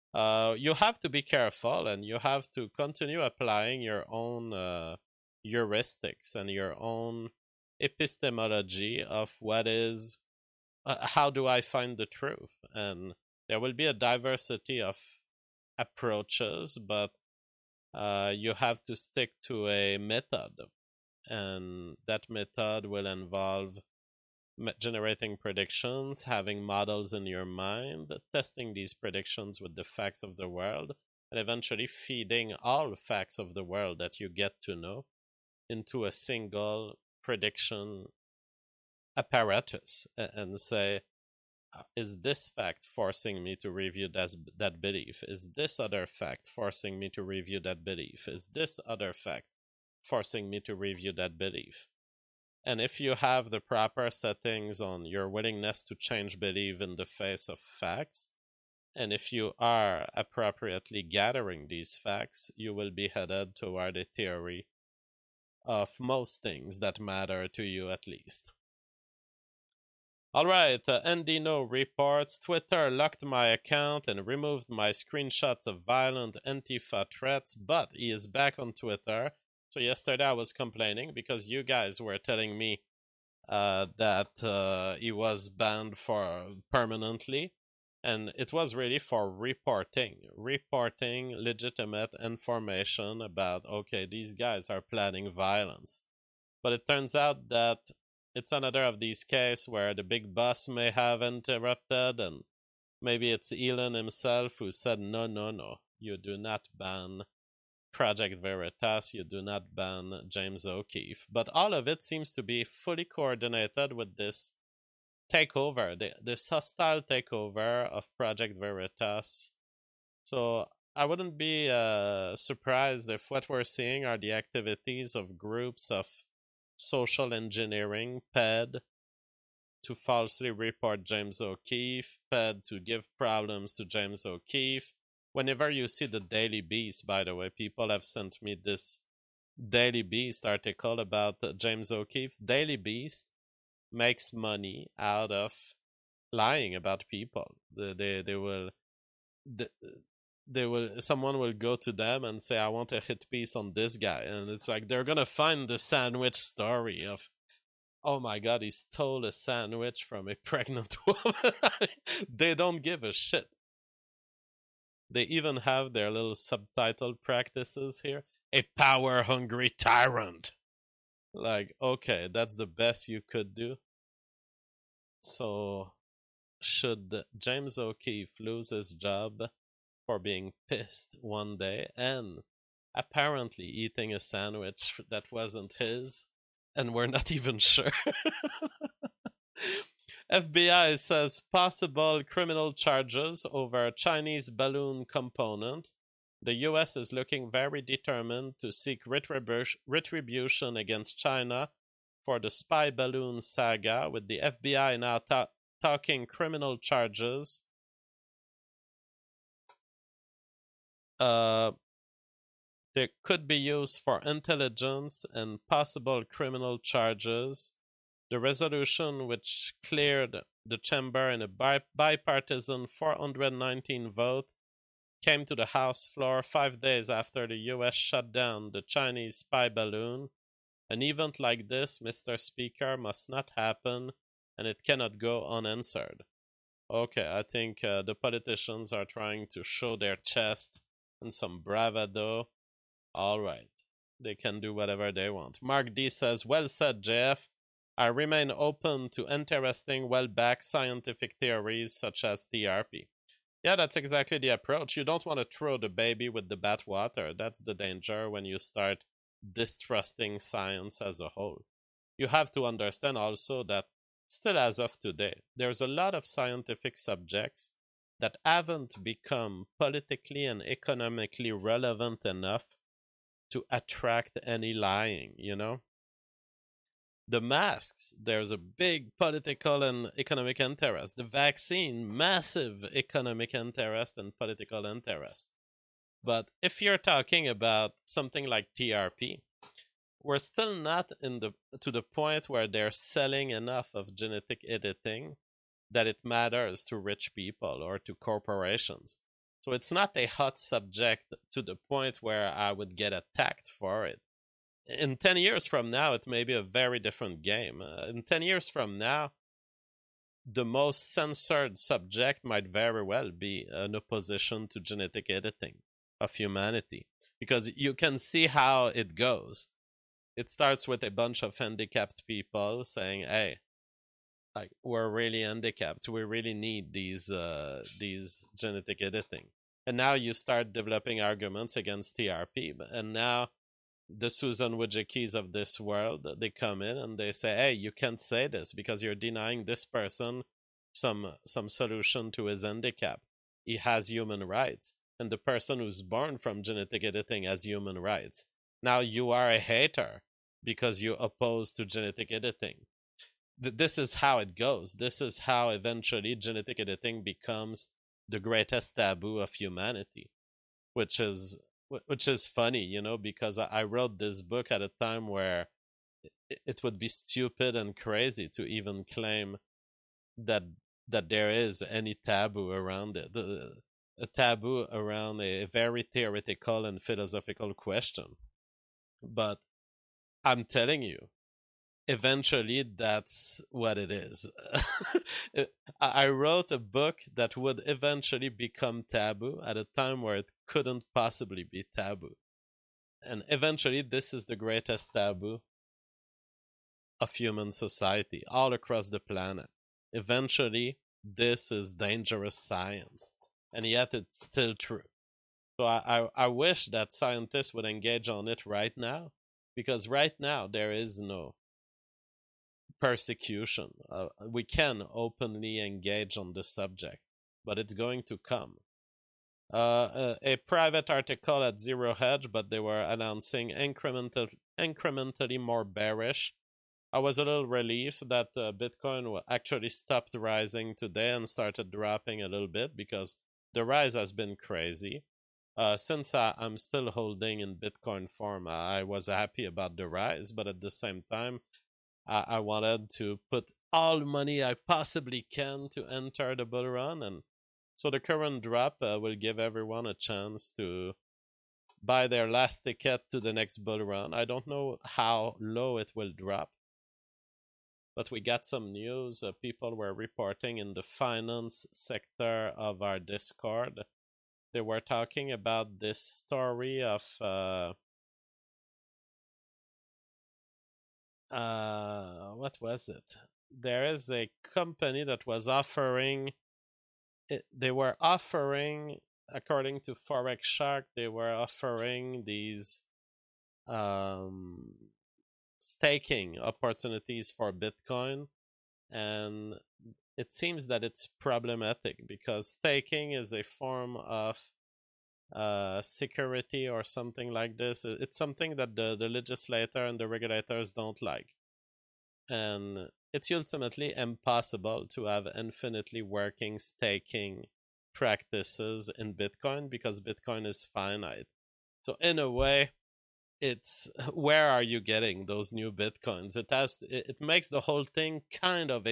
uh, you have to be careful, and you have to continue applying your own uh, heuristics and your own epistemology of what is, uh, how do I find the truth? And there will be a diversity of approaches, but uh, you have to stick to a method, and that method will involve generating predictions, having models in your mind, testing these predictions with the facts of the world, and eventually feeding all facts of the world that you get to know into a single prediction apparatus, and say, is this fact forcing me to review that, that belief? Is this other fact forcing me to review that belief? Is this other fact forcing me to review that belief? And if you have the proper settings on your willingness to change belief in the face of facts, and if you are appropriately gathering these facts, you will be headed toward a theory of most things that matter to you, at least. Alright, uh, Andino reports, Twitter locked my account and removed my screenshots of violent Antifa threats, but he is back on Twitter. So yesterday I was complaining because you guys were telling me uh, that uh, he was banned for permanently, and it was really for reporting, reporting legitimate information about, okay, these guys are planning violence. But it turns out that it's another of these cases where the big boss may have interrupted, and maybe it's Elon himself who said, no, no, no, you do not ban Project Veritas, you do not ban James O'Keefe. But all of it seems to be fully coordinated with this takeover, the, this hostile takeover of Project Veritas. So I wouldn't be uh, surprised if what we're seeing are the activities of groups of social engineering, paid to falsely report James O'Keefe, paid to give problems to James O'Keefe. Whenever you see the Daily Beast, by the way, people have sent me this Daily Beast article about uh, James O'Keefe. Daily Beast makes money out of lying about people. They they, they will they, they will someone will go to them and say, I want a hit piece on this guy, and it's like they're gonna find the sandwich story of, oh my god, he stole a sandwich from a pregnant woman. They don't give a shit. They even have their little subtitle practices here. A power-hungry tyrant. Like, okay, that's the best you could do. So, should James O'Keefe lose his job for being pissed one day and apparently eating a sandwich that wasn't his, and we're not even sure? F B I says possible criminal charges over Chinese balloon component. The U S is looking very determined to seek retribu- retribution against China for the spy balloon saga, with the F B I now ta- talking criminal charges. Uh, they could be used for intelligence and possible criminal charges. The resolution, which cleared the chamber in a bi- bipartisan four hundred nineteen vote, came to the House floor five days after the U S shut down the Chinese spy balloon. An event like this, Mister Speaker, must not happen, and it cannot go unanswered. Okay, I think uh, the politicians are trying to show their chest and some bravado. All right, they can do whatever they want. Mark D says, well said, J F. I remain open to interesting, well-backed scientific theories such as T R P. Yeah, that's exactly the approach. You don't want to throw the baby with the bathwater. That's the danger when you start distrusting science as a whole. You have to understand also that still as of today, there's a lot of scientific subjects that haven't become politically and economically relevant enough to attract any lying, you know? The masks, there's a big political and economic interest. The vaccine, massive economic interest and political interest. But if you're talking about something like T R P, we're still not in the to the point where they're selling enough of genetic editing that it matters to rich people or to corporations. So it's not a hot subject to the point where I would get attacked for it. In ten years from now, it may be a very different game. Uh, in ten years from now, the most censored subject might very well be an opposition to genetic editing of humanity, because you can see how it goes. It starts with a bunch of handicapped people saying, "Hey, like we're really handicapped. We really need these uh, these genetic editing." And now you start developing arguments against T R P, and now the Susan Wojcicki's of this world, they come in and they say, "Hey, you can't say this because you're denying this person some some solution to his handicap. He has human rights, and the person who's born from genetic editing has human rights. Now you are a hater because you oppose to genetic editing." Th- this is how it goes. This is how eventually genetic editing becomes the greatest taboo of humanity, which is which is funny, you know, because I wrote this book at a time where it would be stupid and crazy to even claim that that there is any taboo around it, a taboo around a very theoretical and philosophical question. But I'm telling you, eventually that's what it is. I wrote a book that would eventually become taboo at a time where it couldn't possibly be taboo. And eventually this is the greatest taboo of human society all across the planet. Eventually this is dangerous science, and yet it's still true. So I, I, I wish that scientists would engage on it right now, because right now there is no persecution. Uh, we can openly engage on the subject, but it's going to come. Uh, a, a private article at Zero Hedge, but they were announcing incremental, incrementally more bearish. I was a little relieved that uh, Bitcoin actually stopped rising today and started dropping a little bit, because the rise has been crazy. Uh, since I, I'm still holding in Bitcoin form, I was happy about the rise, but at the same time, I, I wanted to put all money I possibly can to enter the bull run, and so the current drop uh, will give everyone a chance to buy their last ticket to the next bull run. I don't know how low it will drop, but we got some news. Uh, people were reporting in the finance sector of our Discord. They were talking about this story of uh, uh, what was it? There is a company that was offering. It, they were offering, according to Forex Shark, they were offering these um, staking opportunities for Bitcoin, and it seems that it's problematic because staking is a form of uh, security or something like this. It's something that the, the legislator and the regulators don't like. And it's ultimately impossible to have infinitely working staking practices in Bitcoin because Bitcoin is finite. So in a way, it's where are you getting those new Bitcoins? It has to, it, it makes the whole thing kind of a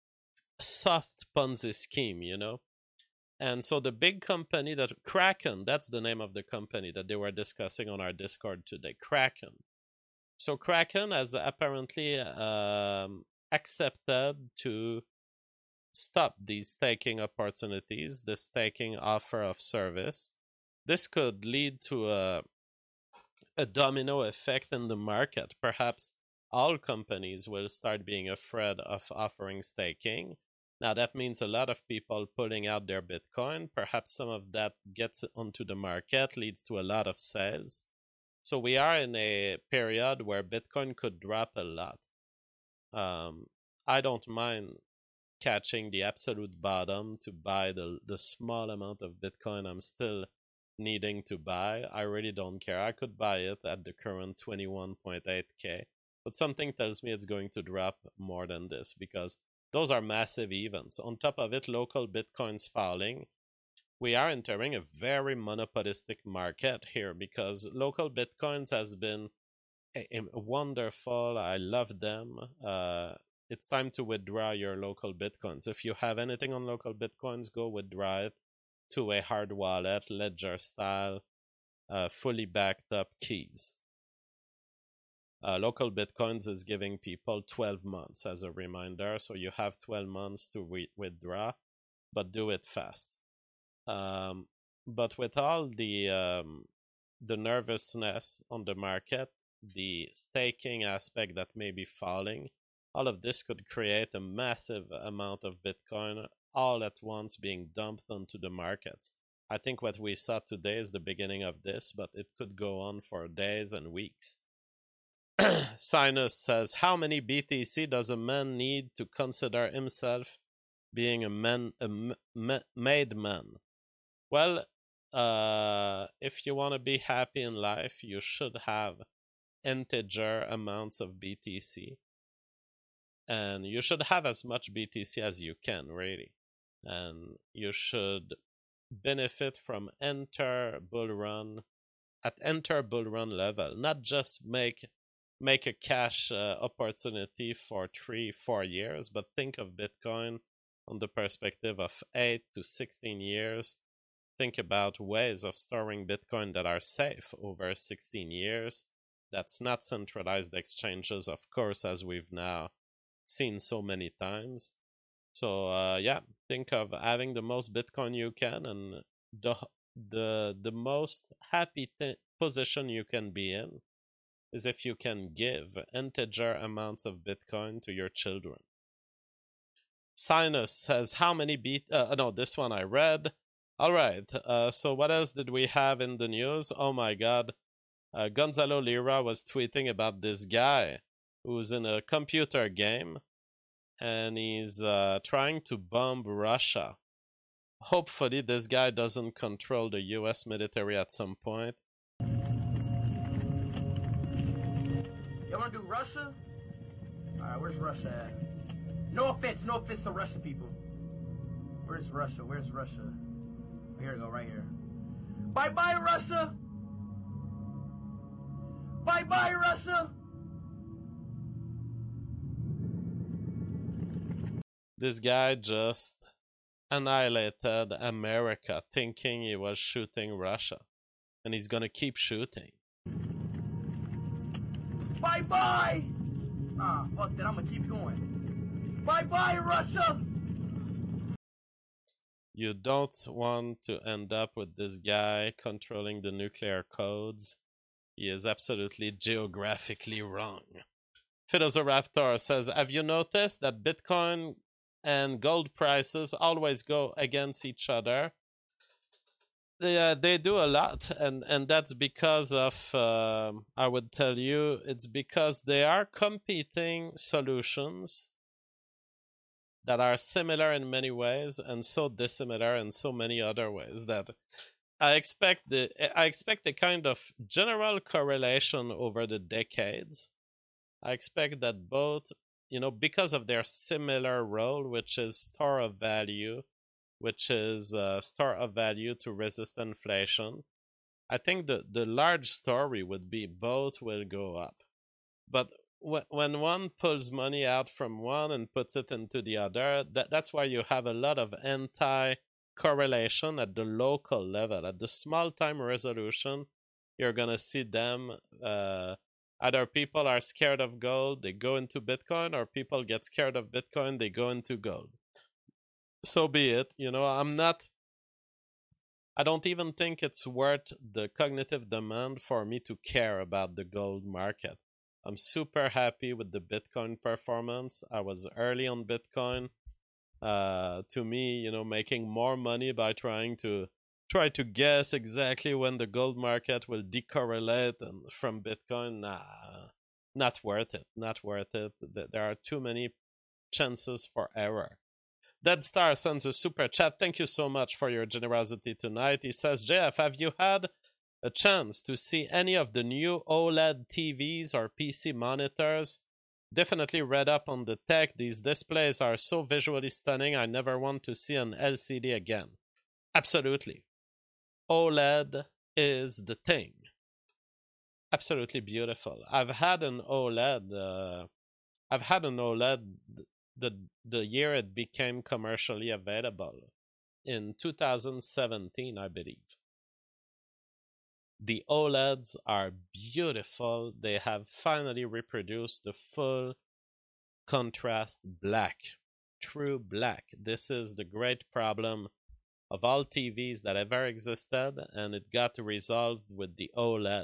soft Ponzi scheme, you know? And so the big company that Kraken, that's the name of the company that they were discussing on our Discord today, Kraken. So Kraken has apparently um, accepted to stop these staking opportunities, the staking offer of service. This could lead to a, a domino effect in the market. Perhaps all companies will start being afraid of offering staking. Now that means a lot of people pulling out their Bitcoin. Perhaps some of that gets onto the market, leads to a lot of sales. So we are in a period where Bitcoin could drop a lot. Um, I don't mind catching the absolute bottom to buy the the small amount of Bitcoin I'm still needing to buy. I really don't care. I could buy it at the current twenty-one point eight K, but something tells me it's going to drop more than this because those are massive events. On top of it, local Bitcoin's falling. We are entering a very monopolistic market here because local Bitcoins has been a, a wonderful. I love them. Uh, it's time to withdraw your local Bitcoins. If you have anything on local Bitcoins, go withdraw it. two-way hard wallet, ledger style, uh, fully backed up keys. Uh, local Bitcoins is giving people twelve months as a reminder, so you have twelve months to re- withdraw, but do it fast. Um, but with all the um, the nervousness on the market, the staking aspect that may be falling, all of this could create a massive amount of Bitcoin all at once being dumped onto the markets. I think what we saw today is the beginning of this, but it could go on for days and weeks. Sinus says, how many B T C does a man need to consider himself being a man, a m- m- made man? Well, uh, if you want to be happy in life, you should have integer amounts of B T C. And you should have as much B T C as you can, really. And you should benefit from enter bull run at enter bull run level, not just make make a cash uh, opportunity for three, four years, but think of Bitcoin on the perspective of eight to sixteen years. Think about ways of storing Bitcoin that are safe over sixteen years. That's not centralized exchanges, of course, as we've now seen so many times. So uh, yeah, think of having the most Bitcoin you can, and the the the most happy th- position you can be in is if you can give integer amounts of Bitcoin to your children. Sinus says, how many beat... Uh, no, this one I read. All right, uh, so what else did we have in the news? Oh my god. Uh, Gonzalo Lira was tweeting about this guy who's in a computer game, and he's uh, trying to bomb Russia. Hopefully this guy doesn't control the U S military at some point. You wanna do Russia? Alright, where's Russia at? No offense, no offense to Russian people. Where's Russia? Where's Russia? Here we go, right here. Bye-bye, Russia! Bye-bye, Russia! This guy just annihilated America thinking he was shooting Russia. And he's gonna keep shooting. Bye-bye! Ah, fuck that, I'm gonna keep going. Bye-bye, Russia! You don't want to end up with this guy controlling the nuclear codes. He is absolutely geographically wrong. Philosopher says, have you noticed that Bitcoin and gold prices always go against each other? They, uh, they do a lot, and, and that's because of, uh, I would tell you, it's because they are competing solutions that are similar in many ways and so dissimilar in so many other ways that I expect the I expect a kind of general correlation over the decades. I expect that both, you know, because of their similar role, which is store of value, which is uh, store of value to resist inflation, I think the, the large story would be both will go up. But when one pulls money out from one and puts it into the other, that, that's why you have a lot of anti-correlation at the local level. At the small-time resolution, you're going to see them, uh, either people are scared of gold, they go into Bitcoin, or people get scared of Bitcoin, they go into gold. So be it. You know, I'm not... I don't even think it's worth the cognitive demand for me to care about the gold market. I'm super happy with the Bitcoin performance. I was early on Bitcoin. Uh, to me, you know, making more money by trying to try to guess exactly when the gold market will decorrelate and from Bitcoin, nah, not worth it. Not worth it. There are too many chances for error. Dead Star sends a super chat. Thank you so much for your generosity tonight. He says, J F, have you had a chance to see any of the new OLED T Vs or P C monitors? Definitely read up on the tech. These displays are so visually stunning, I never want to see an L C D again. Absolutely. OLED is the thing. Absolutely beautiful. I've had an OLED. Uh, I've had an OLED the the year it became commercially available. in two thousand seventeen, I believe. The OLEDs are beautiful. They have finally reproduced the full contrast black, true black. This is the great problem of all T Vs that ever existed, and it got resolved with the OLED.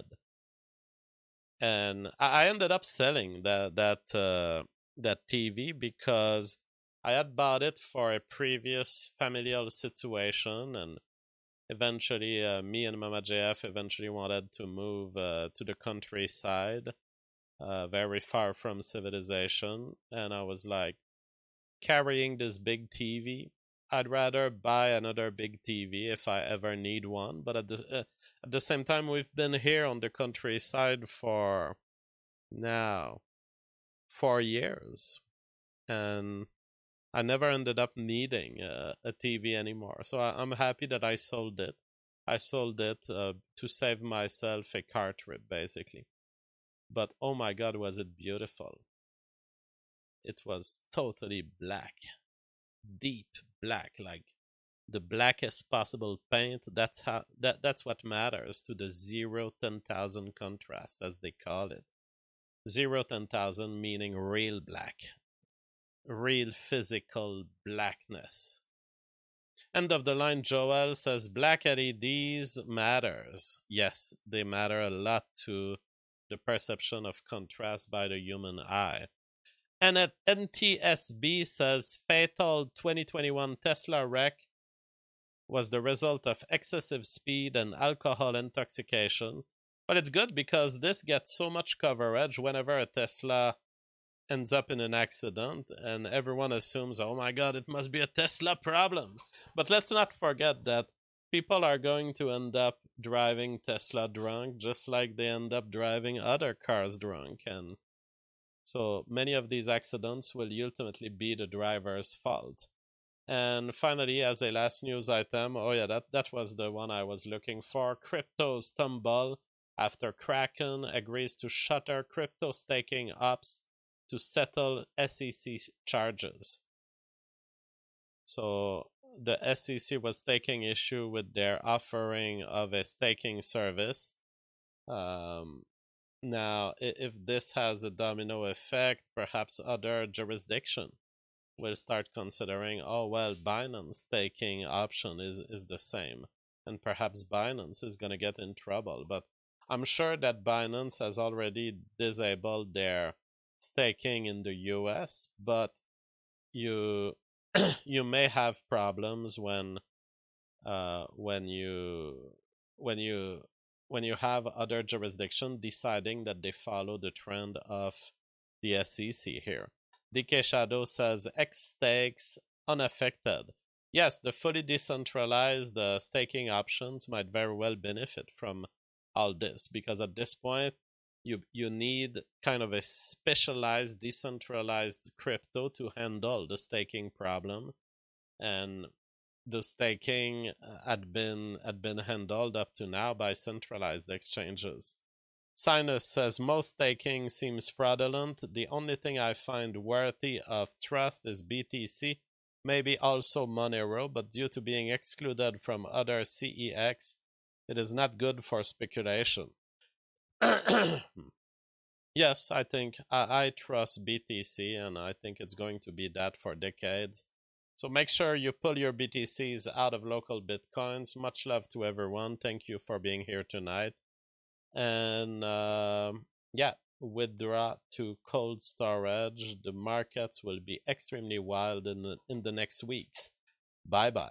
And I ended up selling that that uh, that T V because I had bought it for a previous familial situation, and eventually uh, me and Mama J F eventually wanted to move uh, to the countryside, uh, very far from civilization, and I was like, carrying this big T V, I'd rather buy another big T V if I ever need one. But at the uh, at the same time, we've been here on the countryside for now four years, and I never ended up needing uh, a T V anymore. So I, I'm happy that I sold it. I sold it uh, to save myself a car trip, basically. But oh my God, was it beautiful! It was totally black. Deep black, like the blackest possible paint. That's how that that's what matters to the zero ten thousand contrast, as they call it. Zero ten thousand meaning real black, real physical blackness. End of the line. Joel says black L E Ds matters. Yes, they matter a lot to the perception of contrast by the human eye. And at N T S B says fatal twenty twenty-one Tesla wreck was the result of excessive speed and alcohol intoxication. But it's good because this gets so much coverage whenever a Tesla ends up in an accident, and everyone assumes, oh my God, it must be a Tesla problem. But let's not forget that people are going to end up driving Tesla drunk, just like they end up driving other cars drunk, and so many of these accidents will ultimately be the driver's fault. And finally, as a last news item, oh yeah, that, that was the one I was looking for. Cryptos tumble after Kraken agrees to shutter crypto staking ops to settle S E C charges. So the S E C was taking issue with their offering of a staking service. Um... Now, if this has a domino effect, perhaps other jurisdiction will start considering, oh, well, Binance staking option is, is the same. And perhaps Binance is going to get in trouble. But I'm sure that Binance has already disabled their staking in the U S, but you you may have problems when uh when you when you when you have other jurisdictions deciding that they follow the trend of the S E C here. D K Shadow says X stakes unaffected. Yes, the fully decentralized uh, staking options might very well benefit from all this, because at this point you you need kind of a specialized decentralized crypto to handle the staking problem, and the staking had been had been handled up to now by centralized exchanges. Sinus says most staking seems fraudulent. The only thing I find worthy of trust is B T C, maybe also Monero, but due to being excluded from other C E X, it is not good for speculation. Yes, I think I, I trust B T C, and I think it's going to be that for decades. So make sure you pull your B T Cs out of local Bitcoins. Much love to everyone. Thank you for being here tonight. And uh, yeah, withdraw to cold storage. The markets will be extremely wild in the, in the next weeks. Bye-bye.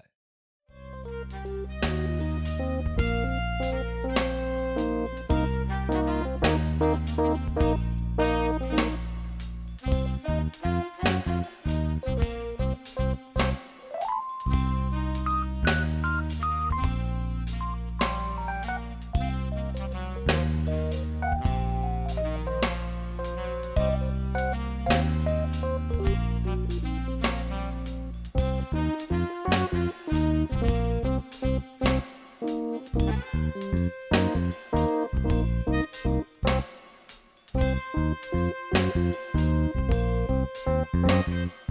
Thank you.